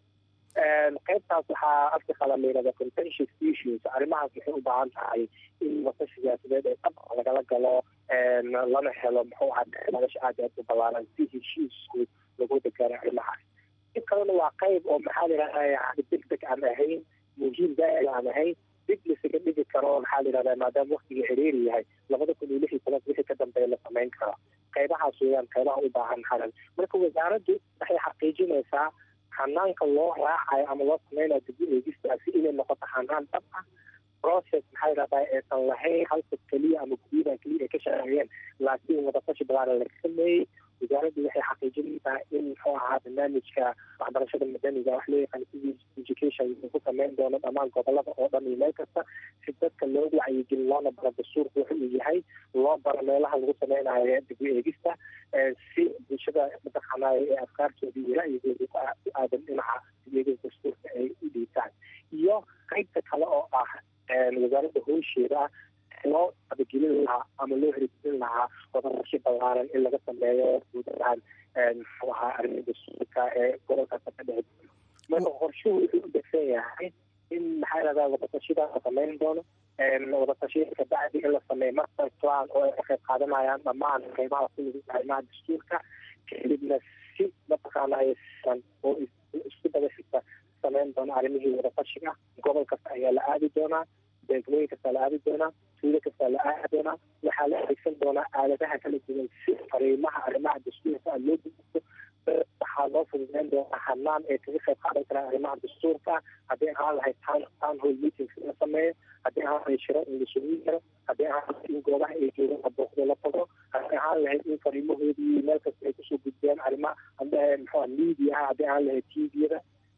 qaybtaas waxaa afka qala la yidhahdaa contentious issues. arrimahaas waxay u baahan tahay in wadatashi siyaasadeed ee dhab lagala galo lana helo muxuu ahaa nolosha aad u ballaaran si heshiisku lagu dagaaro arrimahaas. mid kalena waa qayb oo maxaa la yidhahdaa degdeg aan ahayn, muhiim daa'il aan ahayn, dib lisaga dhigi karo maxaa la yidhahdaa maadaama waqtiga xiriiri yahay 2016 wixii ka dambeeya la samayn karo. qaybahaas weeyaan qaybaha u baahan xalan. marka wasaaraddu waxay xaqiijinaysaa hanaanka loo raacayo ama loo sameynayo dib u eegistaasi inay noqoto hanaan dhab ah, process maxaa la yidhahdaa aysan lahayn halka keliya ama guddiyadan keliya ay ka shaqeeyeen laakiin wadatashi ballaaran laga sameeyey. wasaaraddu waxay xaqiijinaysaa in muxuu ahaa barnaamijka waxbarashada madaniga wax loo yaqaan civic education uu ku sameyn doono dhammaan gobolada oo dhan iyo meel kasta si dadka loo wacyigelin loona baro dastuurka wuxu uu yahay, loo baro meelaha lagu sameynayo dib u eegista si bulshada mataqaanaayo ee afkaartooda iyo ra'yigooda ku aadan dhinaca dib u eegista dastuurka ay u dhiibtaan. iyo qaybta kale oo ah wasaaradda howsheeda loo abagelin lahaa ama loo hirgelin lahaa wadatashi ballaaran in laga sameeyo guud ahaan muxuu ahaa arrimaha dastuurka ee gobolkaas ka dhex jiro. marka qorshuhu wuxuu u degsan yahay in maxaa yidhahdaa wadatashidaa la sameyn doono. wadatashiya kabacdi in la sameeyo master plan oo ay ka qayb qaadanayaan dhammaan qaybaha ku lug arrimaha dastuurka, kadibna si mataqaanaayo oo isku dabashita sameyn doona arrimihii wadatashiga. gobol kasta ayaa la aadi doonaa, degmooyin kastaa la aadi doonaa, tuulo kastaa la aadi doonaa. waxaa la adeegsan doonaa aaladaha kala duwan si fariimaha arrimaha dastuurka loo gudbisto. waxaa loo fududeyn doonaa hanaan ay kaga qayb qaadan karaan arrimaha dastuurka haddii aan lahayd town hall meetings la sameeyo, haddii aan lahayd shiro in la sugi karo, haddii aan lahayd in goobaha ay joogaan abooqdo la tago, haddii aan lahayd in fariimahoodii meel kasta ay kusoo gudbiyaan arrimaha muxuu media, haddii aan lahayd tviyada,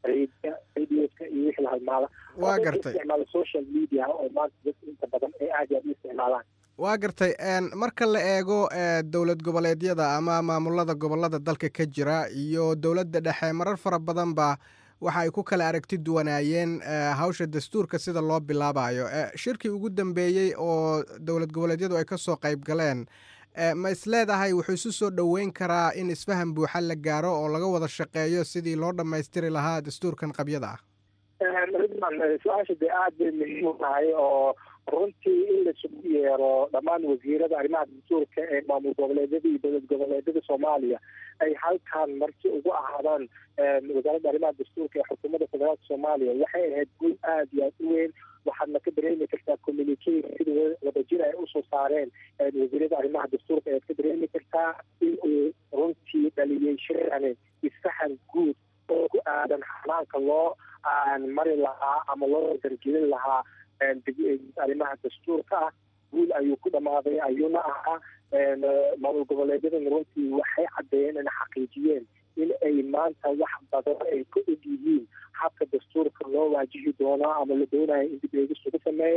radioska iyo wixii la halmaala. waa gartay isticmaala social media oo maanta dadka inta badan ay aad iyo aad u isticmaalaan. waa gartay. marka la eego dowlad goboleedyada ama maamulada gobolada dalka ka jira iyo dowladda dhexe marar fara badan ba waxa ay ku kala aragti duwanaayeen hawsha dastuurka sida loo bilaabayo. Shirkii ugu dambeeyey oo dowlad goboleedyadu ay ka soo qayb galeen, ma isleedahay wuxuu isu soo dhoweyn karaa in isfahan buuxa la gaaro oo laga wada shaqeeyo sidii loo dhammaystiri lahaa dastuurkan qabyada ah? ridman su-aasha dee aad bay muhiim u tahay oo runtii in laisugu yeero dhammaan wasiirada arrimaha dastuurka ee maamul goboleedyada iyo dowlad goboleedyada soomaaliya ay halkaan marti ugu ahaadaan wasaaradda arrimaha dastuurka ee xukuumadda federaalka soomaaliya waxay ahayd guul aad iyo aad u weyn. waxaadna ka dareemi kartaa communication sida wadajir ay usoo saareen wasiirada arrimaha dastuurka ayaad ka dareemi kartaa in uu runtii dhaliyey shirani isfahan guud oo ku aadan xanaanka loo mari lahaa ama loo dargelin lahaa arrimaha dastuurka ah. guul ayuu ku dhammaaday ayuuna ahaa. maamul goboleedyadan runtii waxay caddeeyeen inay xaqiijiyeen in ay maanta wax badan ay ka og yihiin habka dastuurka loo waajihi doono ama la doonayo in dib eegis lagu sameeyo.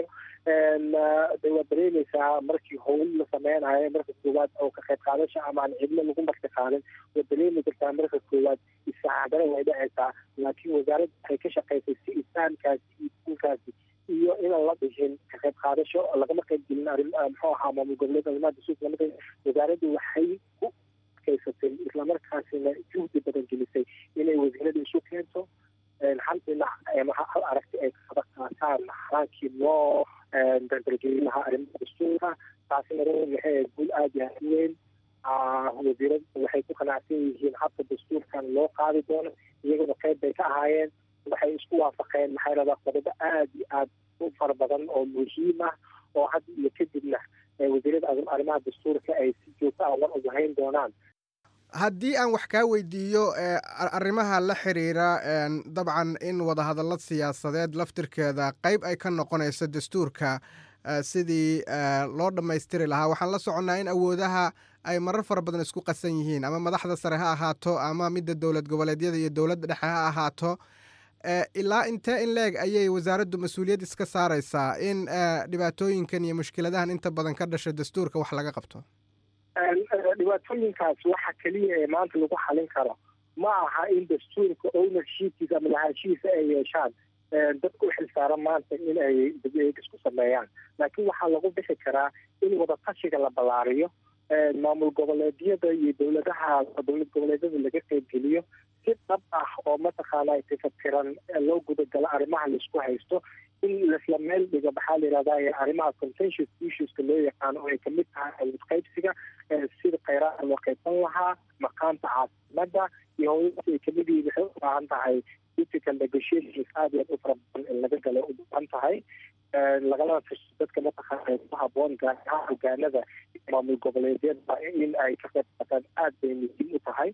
de waad dareemaysaa markii howl la sameynayo marka koowaad oo ka qayb qaadasha ama aan cidlo lagu marka qaadin, waad dareemi kartaa marka koowaad isaacadana way dhacaysaa, laakiin wasaaradda waxay ka shaqaysay si isaankaasi iyo guulkaasi iyo inaan la dhihin ka qayb qaadasho lagama qayb gelin muxuu ahaa maamul goboleed arrimaha dastuurka lama qayb. wasaaraddu waxay ku kaysatay islamarkaasina juhdi badan gelisay inay wasiirada isu keento hal dhinac ama hal aragti ay kada qaataan xaraankii loo dardargelin lahaa arrimaha dastuurka. taasina waxay guul aad iyo aad u weyn. wasiirada waxay ku qanacsan yihiin habka dastuurkan loo qaadi doono, iyaguna qayb bay ka ahaayeen. waxay isku waafaqeen maxay radaa qodobo aad iyo aad u fara badan oo muhiim ah oo hadda iyo kadibna wasiirada arrimaha dastuurka ay si joogto ah war ugu hayn doonaan. haddii aan wax kaa weydiiyo arrimaha la xiriira dabcan in wadahadallo siyaasadeed laftirkeeda qayb ay ka noqonayso dastuurka sidii loo dhammaystiri lahaa, waxaan la soconnaa in awoodaha ay marar fara badan isku qasan yihiin, ama madaxda sare ha ahaato ama midda dowlad goboleedyada iyo dowladda dhexe ha ahaato. ilaa intee in leeg ayay wasaaraddu mas-uuliyad iska saaraysaa in dhibaatooyinkan iyo mushkiladahan inta badan ka dhasha dastuurka wax laga qabto? dhibaatooyinkaas waxa keliya ee maanta lagu xalin karo ma aha in dastuurka ownershipkiisa ama lahaanshihiisa ay yeeshaan dadka u xilsaaran maanta in ay dib-eegis ku sameeyaan, laakiin waxaa lagu bixi karaa in wadatashiga la ballaariyo, maamul goboleedyada iyo dowlad goboleedyada laga qaybgeliyo si dhab ah oo mataqaana tifatiran loo gudagalo arrimaha laisku haysto, in lasla meel dhigo maxaa la yidhahdaa arrimaha contentious issueska loo yaqaano oo ay kamid tahay awood qaybsiga, sida kheyraadka loo qaybsan lahaa, maqaamka caasimada iyo howlahaas ay kamid yihiin. waxay u baahan tahay political negotiations aad iyo aad u fara badan in laga galo u baahan tahay lagalana tirso dadka mataqaana ku haboon gaar ahaan hogaanada maamul goboleedyada in ay ka qayb qaataan aad bay muhiim u tahay.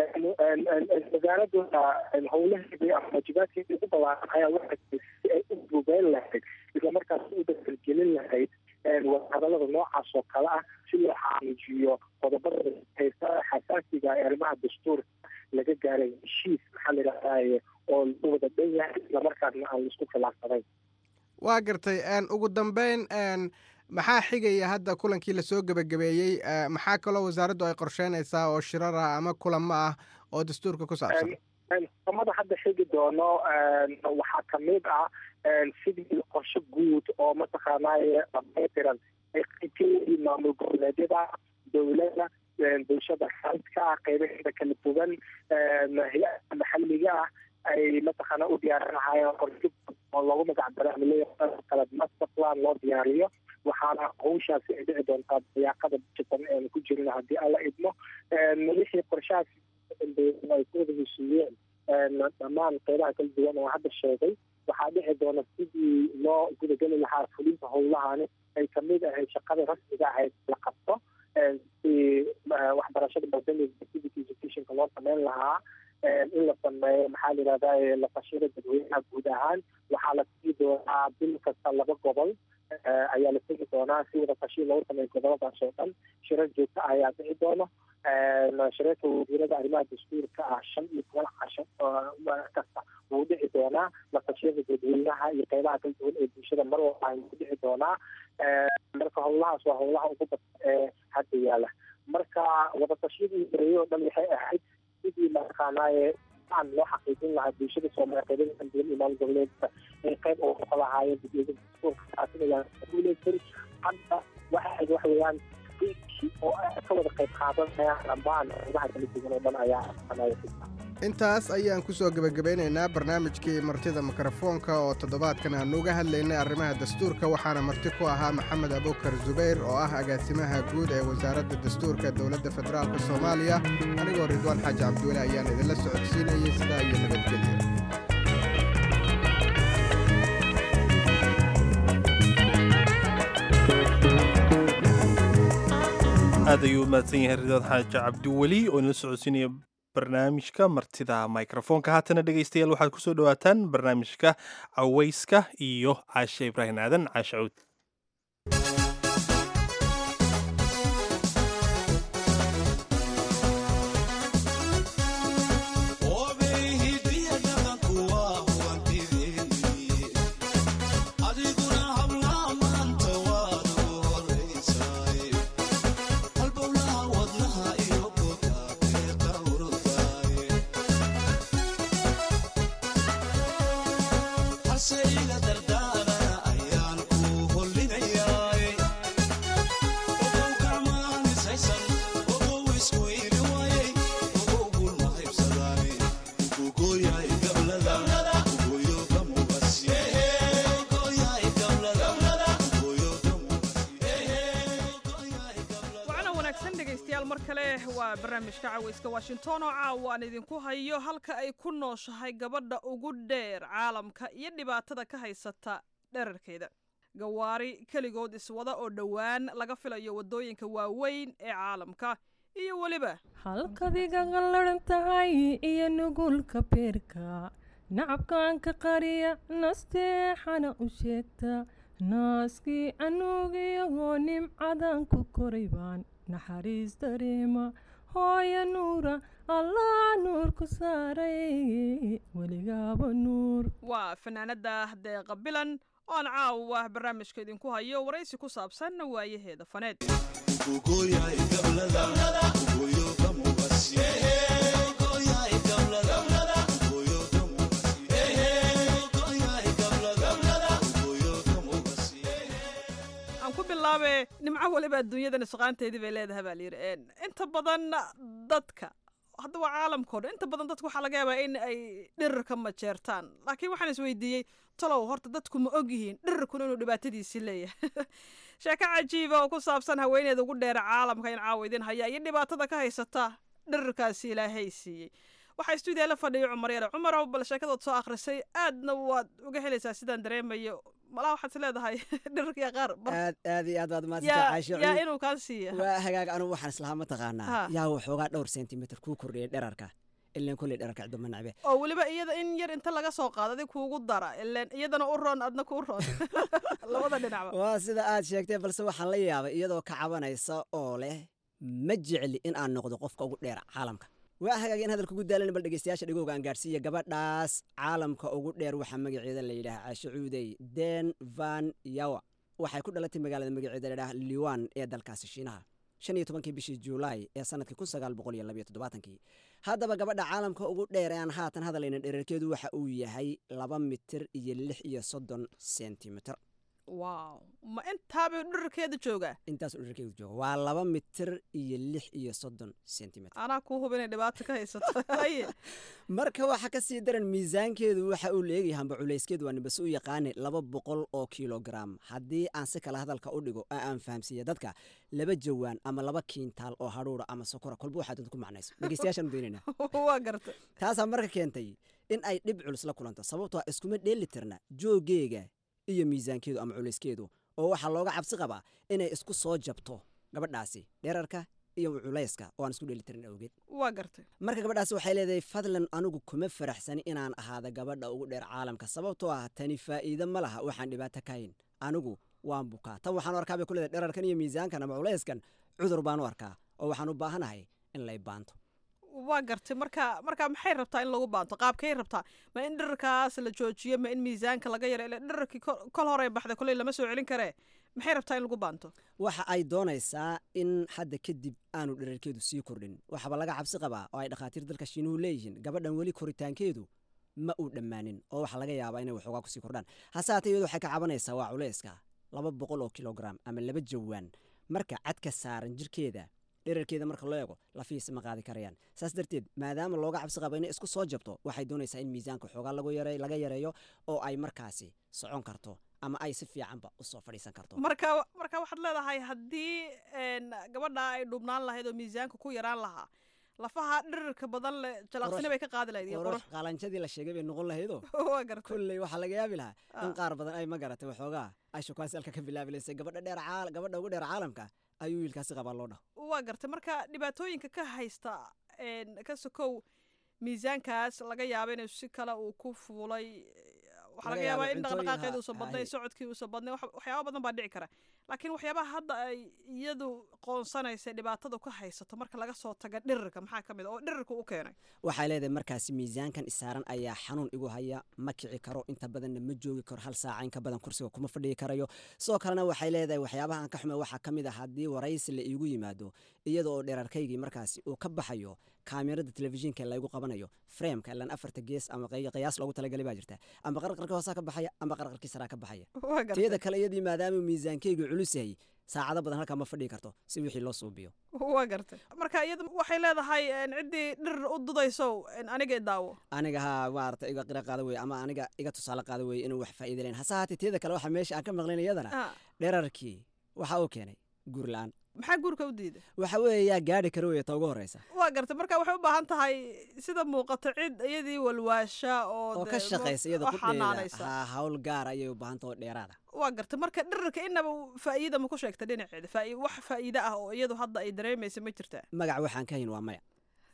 wasaaraduna howlaheeda ama waajibaadkeeda ugu ballaaran ayaa waxay si ay u duubeyn lahayd islamarkaas u dardargelin lahayd wadahadalada noocaas oo kale ah si loo xaqiijiyo qodobada haysta xasaasiga ee arrimaha dastuurka laga gaaray heshiis maxaa la yidhahdaa oo lagu wada dhan yahay islamarkaasna aan laisku khilaafsanayn. waa gartay. ugu dambeyn maxaa xigaya hadda kulankii lasoo gebagabeeyey? maxaa kaloo wasaaraddu ay qorsheynaysaa oo shirar ah ama kulamo ah oo dastuurka ku saabsan? kulamada hadda xigi doono waxaa kamid ah sidii qorshe guud oo mataqaanaaye dhamaytiran ay qaybkeedii maamul goboleedyada dowladda bulshada xaalidka ah qeybaheeda kala duwan hay-ada maxalliga ah ay mataqaana u diyaarin lahaayeen qorshe oo loogu magacdaro master plan loo diyaariyo. waxaana hawshaasi ay dhici doontaa dayaaqada bijitan eanu ku jirin haddii alla idmo. wixii qorshahaas ay ku wada heshiiyeen dhammaan qeybaha kala duwan oo hadda sheegay, waxaa dhici doona sidii loo gudageli lahaa fulinta howlahani ay kamid ahayd shaqada rasmiga ahayd la qabto, si waxbarashada civic educationka loo sameyn lahaa, in la sameeyo maxaa la yidhahdaa la tashiyada dadweynaha guud ahaan. waxaa la sii doonaa bil kasta 2 gobol ayaa la tegi doonaa si wada tashiya loogu sameeyo goboladaas oo dhan. shirar joogto ah ayaa dhici doono. shirarka wasiirada arrimaha dastuurka ah 15 casho kasta wuu dhici doonaa. la tashiyada dadweynaha iyo qeybaha kala duwan ee bulshada mar walba ayuu ku dhici doonaa. marka howlahaas waa howlaha ugu badan ee hadda yaala. marka wada tashiyadii horeeye oo dhan waxay ahayd sidii mataqaanaaye aan loo xaqiijin lahaa bulshada soomaaliyeed kan duwan imaam goboleedka ay qayb oo ka lahaayeen guddiga dastuurka taasina guuleysay hadda waxa weeyaan oo ka wada qayb qaadanayaan dhammaan qaybaha kala duwan oo dhan ayaa aqoonaya. intaas ayaan ku soo gebagabeynaynaa barnaamijkii martida mikrofoonka oo toddobaadkan aan uga hadlaynay arrimaha dastuurka waxaana marti ku ahaa maxamed abukar zubayr oo ah agaasimaha guud ee wasaaradda dastuurka dowladda federaalk soomaaliya anigoo ridwaan xaaji cabdiweli ayaan idinla socodsiinayay sidaa iyo nabadgelyo. aad ayuu mahadsan yahay ridwaan xaaji cabdiweli oo inala socodsiinaya barnaamijka martida microfoonka. haatana dhegaystayaal waxaad ku soo dhawaataan barnaamijka cawayska iyo caashe ibraahim aadan caashe cuud. barnaamijka cawayska washington oo caawa aan idinku hayo halka ay ku nooshahay gabadha ugu dheer caalamka iyo dhibaatada ka haysata dherarkeeda. gawaari keligood iswada oo dhowaan laga filayo waddooyinka waaweyn ee caalamka iyo weliba halkadiga qallaran tahay iyo nugulka beerka nacabkaanka qariya nasteexana u sheegta naaskii anuugiyagoo nimcadan ku koray baan naxariis dareema hooya nuura allah nuur ku saaray weligaaba nuur. waa fanaanada deeqa bilan oo aan caawa barnaamijka idinku hayo waraysi ku saabsan waayaheeda faneed. nimco waliba adduunyadan isqaanteedii bay leedahay baa layidhi inta badan dadka hadda waa caalamkao dhan inta badan dadka waxaa laga yaabaa in ay dhirirka majeertaan laakiin waxaan isweydiiyey talow horta dadku ma og yihiin dhirirkuna inuu dhibaatadiisii leeyahay. sheeko cajiiba oo ku saabsan haweeneeda ugu dheera caalamka in caawa idin haya iyo dhibaatada ka haysata dhirirkaasi ilaahay siiyey. waxaa stuudiya la fadhiyo cumar yare. cumarow bal sheekadood soo akhrisay aadna waad uga helaysaa sidaan dareemayo malaha waxaad leedahay dhirarkiya qaar aad iyo aad baad maadsantahay caasho yaa inuu kaan siiya waa hagaag anigu waxaan islahaa mataqaanaa yaa waxoogaa dhowr sentimitir kuu kordhiyay dherarka ilaan kolley dherarka ciddo ma nacbe oo weliba iyada in yar inta laga soo qaado adig kuugu dara ilaan iyadana u roon adna kuu roon labada dhinacba waa sida aad sheegtay balse waxaan la yaabay iyadoo ka cabanaysa oo leh ma jecli in aan noqdo qofka ugu dheer caalamka. waa hagaag in hadalka ugu daalan bal dhegeystayaasha dhegooga aan gaarsiiya gabadhaas caalamka ugu dheer waxaa magaceeda la yidhaha caasho cuudey den van yawa waxay ku dhalatay magaalada magaceeda la yidhaha liwan ee dalkaasi shiinaha 15 bishii Juulaay ee sanadkii 1972. haddaba gabadha caalamka ugu dheer ee aan haatan hadlayna dhererkeedu waxa uu yahay 2 mitir iyo 36 sentimitir. waaw ma intaaba dhirarkeeda jooga intaas dhirarkeedu jooga waa 2 mitir iyo 36 sentimitir. anaa ku hubinay dhibaato ka haysato marka waxa ka sii daran miisaankeedu waxa uu leeyahay hamba culeyskeedu waa nibas u yaqaan 200 oo kilogram haddii aan si kala hadalka u dhigo aan fahamsiiyo dadka 2 jawaan ama 2 kiintaal oo hadhuura ama sokora kolba waxa dad ku macnayso dhageystayaashan doonayna waa gartay taas marka keentay in ay dhib culus la kulanto sababtoo ah iskuma dheelitirna joogeega iyo miisaankeedu ama culeyskeedu oo waxaa looga cabsi qabaa inay isku soo jabto gabadhaasi dherarka iyo culeyska oo aan isku dheelitirin awgeed. waa gartay marka gabadhaasi waxay leedahay fadlan anigu kuma faraxsani inaan ahaada gabadha ugu dheer caalamka sababtoo ah tani faa'iido ma laha waxaan dhibaato ka hayn anigu waan bukaa tan waxaan u arkaa bay ku leedahay dherarkan iyo miisaankan ama culeyskan cudur baan u arkaa oo waxaan u baahanahay in lay baanto. waa gartay marka maxay rabtaa in lagu baanto qaabkay rabtaa ma in dhirarkaas la joojiyo ma in miisaanka laga yaro ila dhirarkii kol hore baxday koley lama soo celin karee maxay rabtaa in lagu baanto waxa ay doonaysaa in hadda kadib aanu dherarkeedu sii kordhin waxaba laga cabsi qabaa oo ay dhakhaatiir dalka shiinuhu leeyihiin gabadhan weli koritaankeedu ma uu dhammaanin oo waxa laga yaabaa inay waxoogaa kusii kordhaan hase haatee iyadu waxay ka cabanaysaa waa culayska 200 oo kilogram ama 2 jawaan marka cadka saaran jirkeeda dherarkeeda marka loo eego lafiis ma qaadi karayaan saas darteed maadaama looga cabsi qabo inay isku soo jabto waxay doonaysaa in miisaanka xoogaa laga yareeyo oo ay markaasi socon karto ama ay si fiicanba u soo fadhiisan karto marka waxaad leedahay haddii gabadha ay dhubnaan lahayd oo miisaanka ku yaraan lahaa lafaha dhirirka badan le jalaqsina bay ka qaadi lahayd iyo qurux qaalanjadii la sheegay bay noqon lahaydoo kulley waxaa laga yaabi lahaa in qaar badan ay ma garatay waxoogaa ay shukaansi halka ka bilaabi laysay gabadha ugu dheer caalamka ayuu wiilkaasi qabaa loo dhaho waa gartay marka dhibaatooyinka ka haysta ka sokow miisaankaas laga yaaba inuu si kale uu ku fuulay waxaa laga yaabaa in dhaqdhaqaaqeeda uusan badnayn socodkii uusan badnayn waxyaaba badan baa dhici kara laakiin waxyaabaha hadda ay iyadu qoonsanaysa dhibaatada ka haysato marka laga soo taga dhirirka maxaa ka mid oo dhirirka u keenay waxay leedahay markaasi miisaankan isaaran ayaa xanuun igu haya ma kici karo inta badanna ma joogi karo hal saaca in ka badan kursiga kuma fadhiyi karayo sidoo kalena waxay leedahay waxyaabaha aan ka xumay waxaa ka mid ah haddii waraysi la iigu yimaado iyada oo dherarkaygii markaasi uu ka baxayo kaamirada telefishinka laygu qabanayo frameka ilaan 4 gees ama qiyaas loogu talagalay baa jirta ama qarqarka hoosaa ka baxaya ama qarqarkii saraa ka baxaya teeda kale iyadii maadaama miisaankeygu culus yahay saacado badan halkaa ma fadhii karto si wixii loo suubiyo waa gartay marka iyadu waxay leedahay ciddii dhirir u dudayso aniga daawo aniga maarata iga qira qaada wey ama aniga iga tusaale qaada wey inuu wax faa'iido leen hase haatee teeda kale waxa meesha aan ka maqlayn iyadana dherarkii waxa uu keenay guur la'aan maxaa guurka u diiday waxa weeye yaa gaadhi kara wey ta ugu horeysa waa gartay marka waxay u baahan tahay sida muuqato cid iyadii walwaasha oo ka shaqaysa iyada qudheeda hawl gaar ayay u baahan tahay dheeraada waa gartay marka dhirirka inaba faa'iido ma ku sheegta dhinaceeda wax faa'iido ah oo iyadu hadda ay dareemaysa ma jirtaa magac waxaan ka hayn waa maya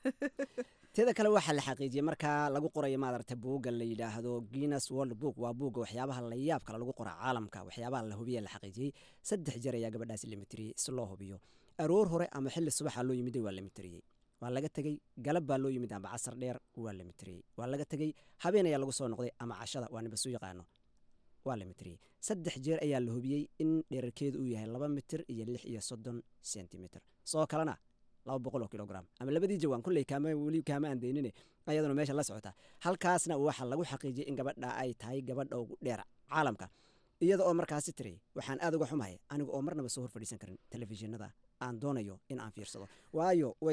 teeda kale waxaa la xaqiijiyey markaa lagu qorayo maadarta buugga la yidhaahdo Guinness World Book waa buugga waxyaabaha la yaab kale lagu qora caalamka waxyaabaha la hubiye la xaqiijiyey 3 jeer ayaa gabadhaasi la mitiriyey si loo hubiyo aroor hore ama xilli subaxa loo yimid waa la mitiriyey waa laga tagay galab baa loo yimid ama casar dheer waa la mitiriyey waa laga tagay habeen ayaa lagu soo noqday ama cashada waa niba soo yaqaano waa la mitiriyey 3 jeer ayaa la hubiyey in dherarkeedu uu yahay 2 mitir iyo 36 sentimitir soo kalena 200 kilogram ama labadii jawaan kulley weli kaama aan deynine ayaduna meesha la socota halkaasna waxa lagu xaqiijiyey in gabadha ay tahay gabadha ugu dheer caalamka iyada oo markaasi tiri waxaan aad uga xumahay aniga oo marnaba soo hor fadhiisan karin telefishinada aan doonayo in aan fiirsado waayo way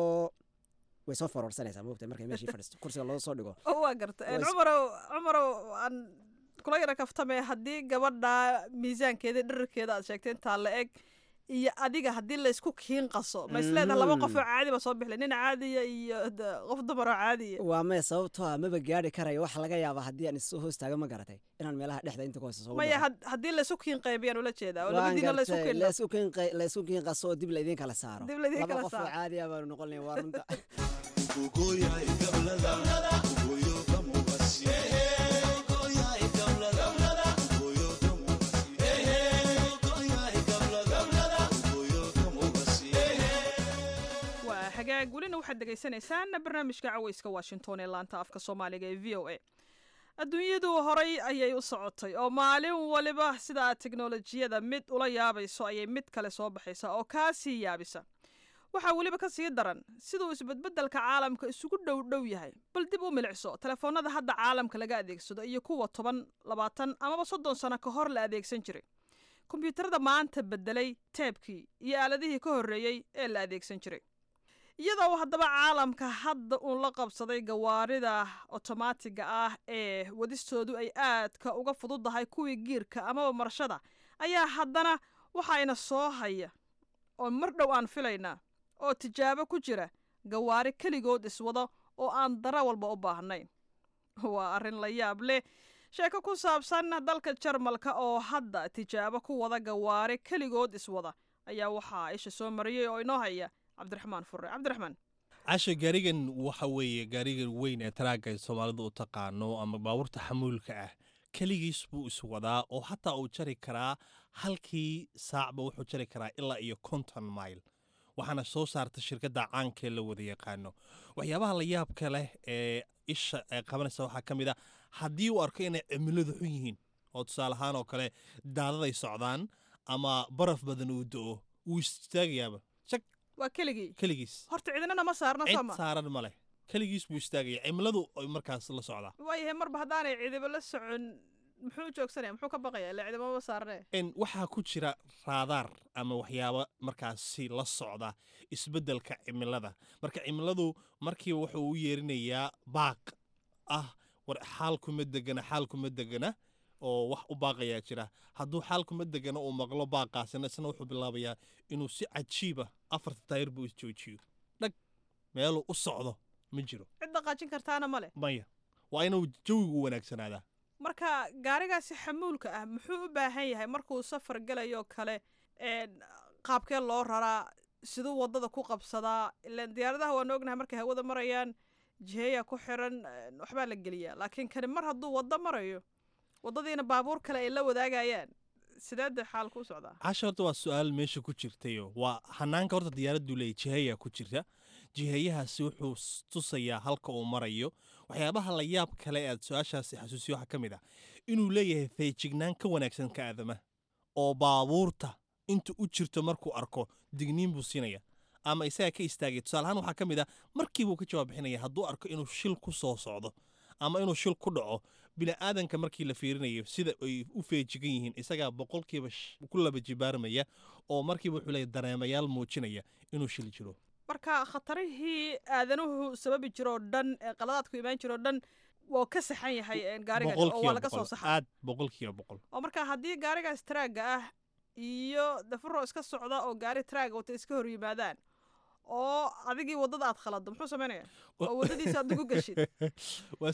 soo fororsanaysaa moogtay markay meeshii fadhiisto kursiga loo soo dhigo waa gartay cumarow aan kula yara kaftame haddii gabadha miisaankeeda dhirirkeeda aad sheegtay intaa la eg iyo adiga haddii laysku kiin qaso ma isleedaha 2 qof oo caadi ba soo bixlay nin caadiya iyo qof dumar oo caadiya waa ma sababtoo ah maba gaari karayo waxa laga yaabaa haddii aan isoo hoostaaga ma garatay inaan meelaha dhexda inta ku hayso soo maya haddii laysku kiin qaybiyaan ula jeedaa oo labadiina laysku kiin qaso dib la idin kala saaro 2 qof oo caadi ah baan noqonay waa runta welina waxaad degeysanaysaan barnaamijka caweyska Washington ee laanta afka Soomaaliga ee VOA adduunyadu horay ayay u socotay oo maalin waliba sida teknolojiyada mid ula yaabayso ayay mid kale soo baxaysa oo ka sii yaabisa waxa waliba ka sii daran sidoo isbedbedelka caalamka isugu dhow yahay bal dib u milicso telefoonada hadda caalamka laga adeegsado iyo kuwa 10 20 ama 30 sano ka hor la adeegsan jiray kombiyuutarada maanta bedelay taabkii iyo aaladihii ka horeeyay ee la adeegsan jiray iyadoo haddaba caalamka hadda uun la qabsaday gawaarida otomaatiga ah ee wadistoodu ay aadka uga fududahay kuwii giirka amaba marshada ayaa haddana waxayna soo haya oo mar dhow aan filaynaa oo tijaabo ku jira gawaari keligood iswada oo aan dara walba u baahnayn waa arrin la yaab leh sheeko ku saabsan dalka Jarmalka oo hadda tijaabo ku wada gawaari keligood iswada ayaa waxaa isha soo mariyay oo inoo haya cabdiraxmaan furre cabdiraxmaan casha gaarigan waxa weeye gaarigan weyn ee taraaga Soomaalidu u taqaano ama baabuurta xamuulka ah kaligiis buu isu wadaa oo hataa uu jari karaa halkii saacba wuxuu jari karaa ilaa iyo 50 mile waxaana soo saarta shirkadda caanka ee la wada yaqaano waxyaabaha la yaabka leh ee isha ay qabanaysa waxaa ka mid ah haddii uu arko inay cimiladu xun yihiin oo tusaale ahaan oo kale daadaday socdaan ama baraf badan uu do-o wuu istaagayaaba shag waa keligiis horta cidinana ma saarna cid sooma saaran ma leh keligiis buu istaagaya cimiladu ay markaas la socdaa waayahay marba haddaanay cidiba la socon muxuu joogsanaya muxuu ka baqaya ila cidimaba saarne waxaa ku jira raadaar ama waxyaabo markaasi la socda isbeddelka cimilada marka cimiladu markiiba wuxuu u yeerinayaa baaq ah war xaalkuma degana oo wax u baaqayaa jira hadduu xaalkuma degana uu maqlo baaqaasina isna wuxuu bilaabayaa inuu si cajiiba afarta taayir buu isjoojiyo dhag meeluu u socdo ma jiro cid dhaqaajin kartaana ma leh maya waa inuu jawigu wanaagsanaadaa marka gaarigaasi xamuulka ah muxuu u baahan yahay markuu safar gelayo kale qaabkee loo raraa siduu waddada ku qabsadaa ilaan diyaaradaha waanu ognahay markay hawada marayaan jiheeya ku xiran waxbaa la geliyaa laakiin kani mar hadduu waddo marayo waddadiina baabuur kale ay la wadaagayaan sideedee xaalku u socdaa casha horta waa su-aal meesha ku jirtayo waa hanaanka horta diyaaraddu leeyahy jiheeyaa ku jirta jiheeyahaasi wuxuu tusayaa halka uu marayo waxyaabaha la yaab kale aad su-aashaasi xasuusiyo waxaa ka mid ah inuu leeyahay feejignaan ka wanaagsan ka aadama oo baabuurta inta u jirto markuu arko digniin buu siinaya ama isaga ka istaagay tusaalahaan waxaa ka mid ah markiibuu ka jawaab bixinaya hadduu arko inuu shil ku soo socdo ama inuu shil ku dhaco bini'aadanka markii la fiirinayo sida ay u feejigan yihiin isagaa boqolkiiba ku laba jibaarmaya oo markiiba wuxuu leeyahy dareemayaal muujinaya inuu shil jiro marka khatarihii aadanuhu sababi jiroo dhan ee qaladaadku imaan jiroo dhan waa ka saxan yahay gaarigan oo waa laga soo saxa aad boqolkiiba boqol oo marka haddii gaarigaas traaga ah iyo dafuro iska socda oo gaari traaga wata iska hor yimaadaan oo adigii waddada aad khalado muxuu samaynayaa oo waddadiisa aad ugu gashid waa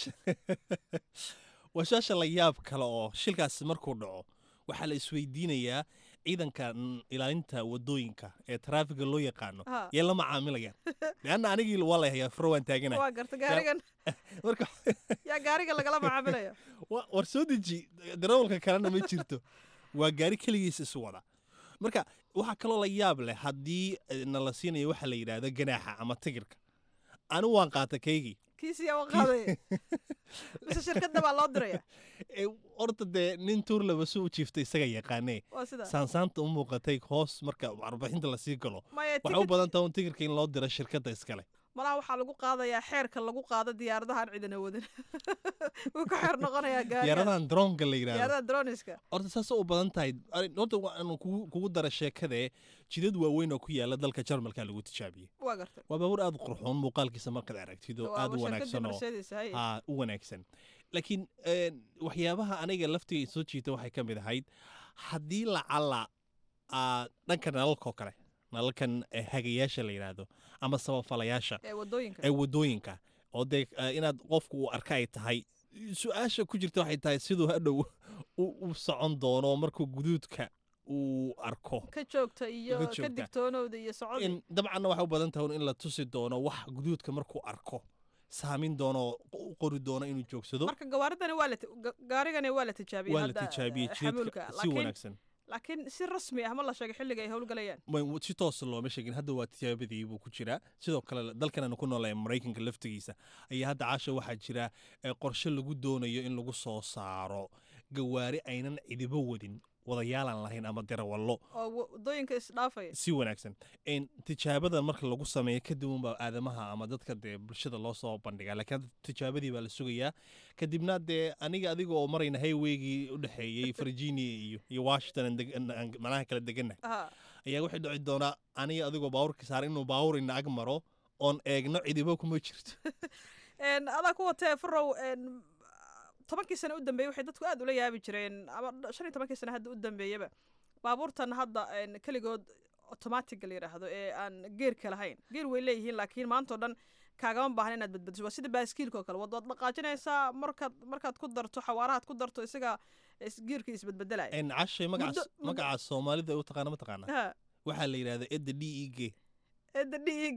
su-aasha la yaab kale oo shilkaasi markuu dhaco waxaa la isweydiinayaa ciidanka ilaalinta wadooyinka ee taraafiga loo yaqaano yay la macaamilayaan leanna anigii waa la hayaa furo waan taaganay waa garta gaarigan marka yaa gaariga lagala macaamilaya war soo deji darawalka kalena ma jirto waa gaari keligiis isu wada marka waxaa kaloo la yaab leh haddii na la siinayo waxa la yidhaahdo ganaaxa ama tigirka anigu waan qaata kaygii kiisiyaa waan qaaday mise shirkadda baa loo diraya horta dee nin tuurlaba suu u jiiftay isaga yaqaanee saansaanta u muuqatay hoos marka warbixinta lasii galo waxay u badan tahay un tigirka in loo diro shirkadda iskale malaha waxaa lagu qaadayaa xeerka lagu qaado diyaaradahaan cidina wadin wuu ka xeer noqonayaa diyaaradahan droonka la yidhahdo diyaaradaha droniska horta saasoo u badan tahay horta waanu kugu dara sheekadee jidad waaweyn oo ku yaala dalka jarmalka lagu tijaabiyey waa gartay waa baabuur aad u qurxoon muuqaalkiisa markaad aragtid oo aad u wanaagsan oo u wanaagsan laakiin waxyaabaha aniga laftiga soo jiita waxay ka mid ahayd haddii lacala dhanka nalalkoo kale nalalkan hagayaasha la yidhaahdo ama sabafalayaasha ee wadooyinka oo dee inaad qofku uu arka ay tahay su-aasha ku jirta waxay tahay siduu hadhow u socon doono markuu guduudka uu arko ka joogta iyo ka digtoonowda iyo socod dabcanna waxay u badan tahay in la tusi doono wax guduudka markuu arko saamin doono u qori doono inuu joogsado marka gaarigani waa la tijaabiyey jidadka si wanaagsan laakiin si rasmi ah ma la sheegay xilliga ay howlgalayaan si toosa looma sheegin hadda waa tijaabadii buu ku jiraa sidoo kale dalkananu ku noolahay maraykanka laftigiisa ayaa hadda caasha waxaa jira qorshe lagu doonayo in lagu soo saaro gawaari aynan cidibo wadin wadayaalan lahayn ama darawallo oo wadooyinka isdhaafaya si wanaagsan tijaabada marka lagu sameeyo kadib unbaa aadamaha ama dadka dee bulshada loo soo bandhigaa laakiin tijaabadii baa la sugayaa kadibna dee adiga oo marayna hayweygii u dhexeeyey virginia iyo washington manaha kala deganna ayaa waxay dhici doonaa aniga adigoo baabuurka saar inuu baabuurina ag maro oon eegno cidibo kuma jirto adaa ku watee furow 10 sano u dambeeyay waxay dadku aad ula yaabi jireen ama 15 sano hadda u dambeeyaba baabuurtan hadda kaligood automatic la yiraahdo ee aan geerka lahayn geer way leeyihiin laakiin maanta oo dhan kaagama baahan inaad badbadiso waa sida baaskiilka oo kale wadaad dhaqaajinaysaa markaad ku darto xawaarahaad ku darto isaga geerka isbadbedelaya cashay magaca soomaalida u taqaana ma taqaana waxaa la yidhahdaa edda DEG edda DEG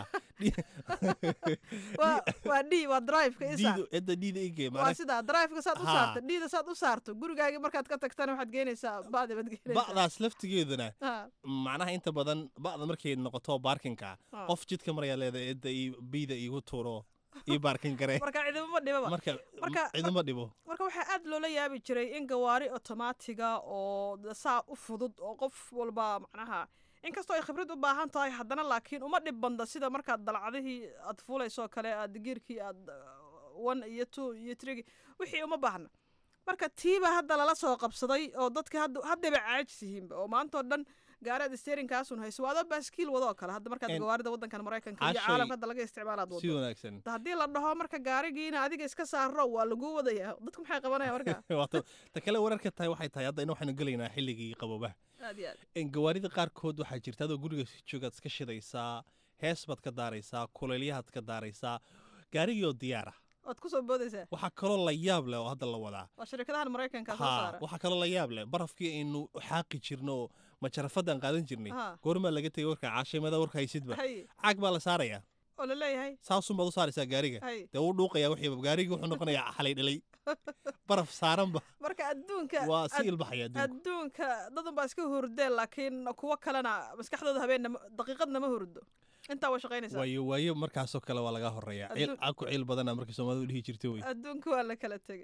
waa d waa drive-ka isa edda DEG waa sida drive-ka saad u saarto d-da saad u saarto gurigaagii markaad ka tagtana waxaad geynaysaa ba'da baad geynaysaa ba'daas laftigeeduna macnaha inta badan ba'da markay noqoto baarkinka qof jidka marayaa leedahay edda bida igu tuuro iyo baarkin garee marka ciidamo dhibaba marka ciidamo dhibo marka waxaa aad loola yaabi jiray in gawaari otomaatiga oo saa u fudud oo qof walba macnaha inkastoo ay khibrad u baahan tahay haddana laakiin uma dhib banda sida markaad dalcadihii aad fuulaysoo kale aad giirkii aad 1 iyo 2 iyo 3 wixii uma baahna marka tiiba hadda lala soo qabsaday oo dadka haddaba caajis yihiinba oo maantoo dhan gaaraad steerinkaasun hayso waa adoo baaskiil wadoo kale hadda markaad gawaarida waddankan maraykanka iyo caalamka hadda laga isticmaalaad si wanaagsan haddii la dhaho marka gaarigiina adiga iska saaro waa lagu wadayaa dadku maxay qabanaya marka ta kale wararka tahay waxay tahay hadda in waxaynu gelaynaa xilligii qaboobaha aad iyo aad gawaarida qaarkood waxaa jirta adoo guriga joogaad iska shidaysaa hees baad ka daaraysaa kuleelyahaad ka daaraysaa gaarigii oo diyaar ah waad ku soo boodaysaa waxaa kaloo la yaab leh oo hadda la wadaa waa shirkadahan maraykanka soo saara waxaa kaloo la yaab leh barafkii aynu xaaqi jirno oo majarafadaan qaadan jirnay goormaa laga tegay warka caashimada warka haysidba caag baa la saarayaa oo la leeyahay saasun baad u saaraysaa gaariga dee wuu dhuuqayaa wixiiba gaarigii wuxuu noqonayaa xalay dhalay baraf saaranba marka adduunka waa si ilbaxaya adduunka dadan baa iska hurdeen laakiin kuwo kalena maskaxdooda habeen daqiiqadna ma hurdo intaa waa shaqaynaysaa waayo markaasoo kale waa laga horeeyaa caku ciil badana markii soomaalidu dhihi jirtay wey adduunka waa la kala tegay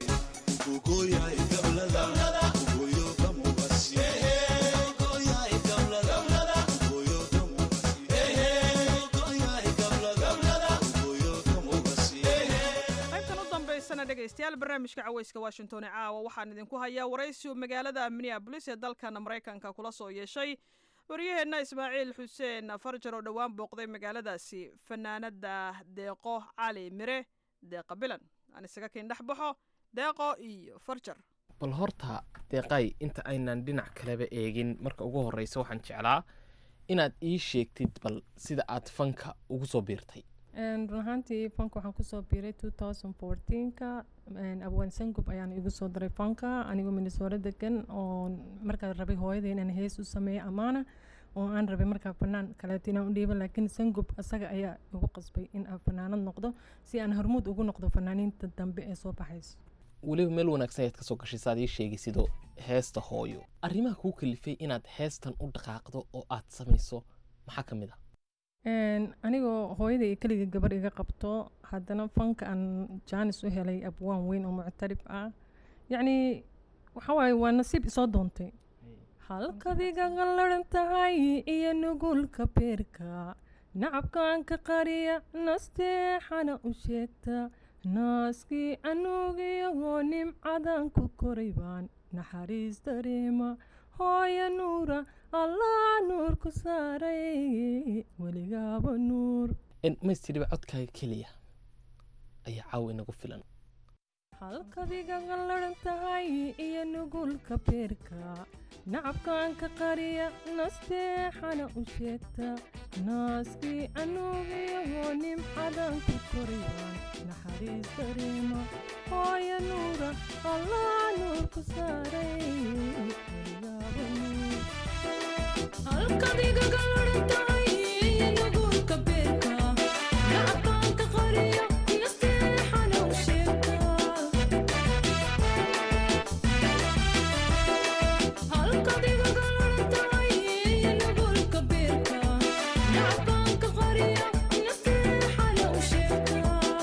dhegeystayaal barnaamijka caweyska washington caawa waxaan idinku hayaa waraysi uu magaalada minneabolis ee dalkan maraykanka kula soo yeeshay waryaheena ismaaciil xuseen farjar oo dhowaan booqday magaaladaasi fanaanada deeqo cali mire deeqa bilan aan isaga kiin dhex baxo deeqo iyo farjar bal horta deeqay inta aynan dhinac kaleba eegin marka ugu horeysa waxaan jeclaa inaad ii sheegtid bal sida aad fanka ugu soo biirtay run ahaantii fanka waxaan kusoo biiray 2014ka abwaan sangub ayaan igu soo daray fanka anigoo minnesota degan oo markaa rabay hooyada inaan hees u sameeyo amaana oo aan rabay markaa fanaan kaleeto inaan u dhiibo laakiin sangub asaga ayaa igu qasbay in aan fanaanad noqdo si aan hormuud ugu noqdo fanaaniinta dambe ee soo baxayso weliba meel wanaagsan ayaad kasoo gashay saad ii sheegay sidoo heesta hooyo arrimaha kuu kalifay inaad heestan u dhaqaaqdo oo aad samayso maxaa ka mid ah anigoo hooyada iyo keliga gabar iga qabto haddana fanka aan jaanis u helay abwaan weyn oo muctarif ah yacni waxawaaye waa nasiib isoo doontay halkadiga qallaran tahay iyo nugulka beerka nacabkaan ka qariya nasteexana u sheegta naaskii anuugiyagoo nimcadan ku koray baan naxariis dareema hooya nuura allah nuur ku saaray weligaaba nuur maystiriba codkaaga keliya ayaa caawa inagu filan halkadiga qallaran tahay iyo nugulka beerka nacabkaan ka qariya nasteexana u sheegta naaskii anuugiyagoo nimcadan ku korayaan naxariis dareema hooya nuura allah nuur ku saaray weligaaba nuur halkadiga qallaran tahay iyo nugulka beerka nacabkaan ka qariya nasteexana u sheegta halkadiga qallaran tahay iyo nugulka beerka nacabkaan ka qariya nasteexana u sheegta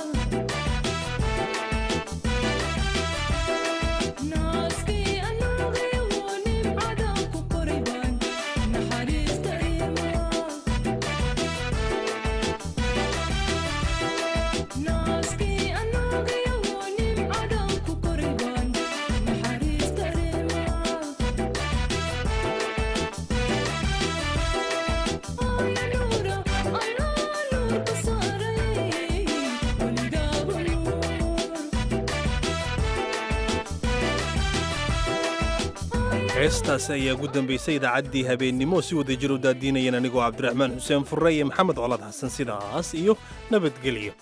naaskii anuugiyagoo nimcadan ku koray baan naxariis dareema naaskii anuugiyagoo nimcadan ku koray baan naxariis dareema hooya nuura allah nuur ku saaray weligaaba nuur heestaasi ayaa ugu dambaysay idaacaddii habeennimo si wada jir u daadiinayeen anigoo cabdiraxmaan xuseen furre iyo maxamed colad xasan sidaas iyo nabadgelyo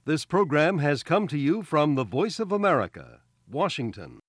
This program has come to you from the Voice of America, Washington.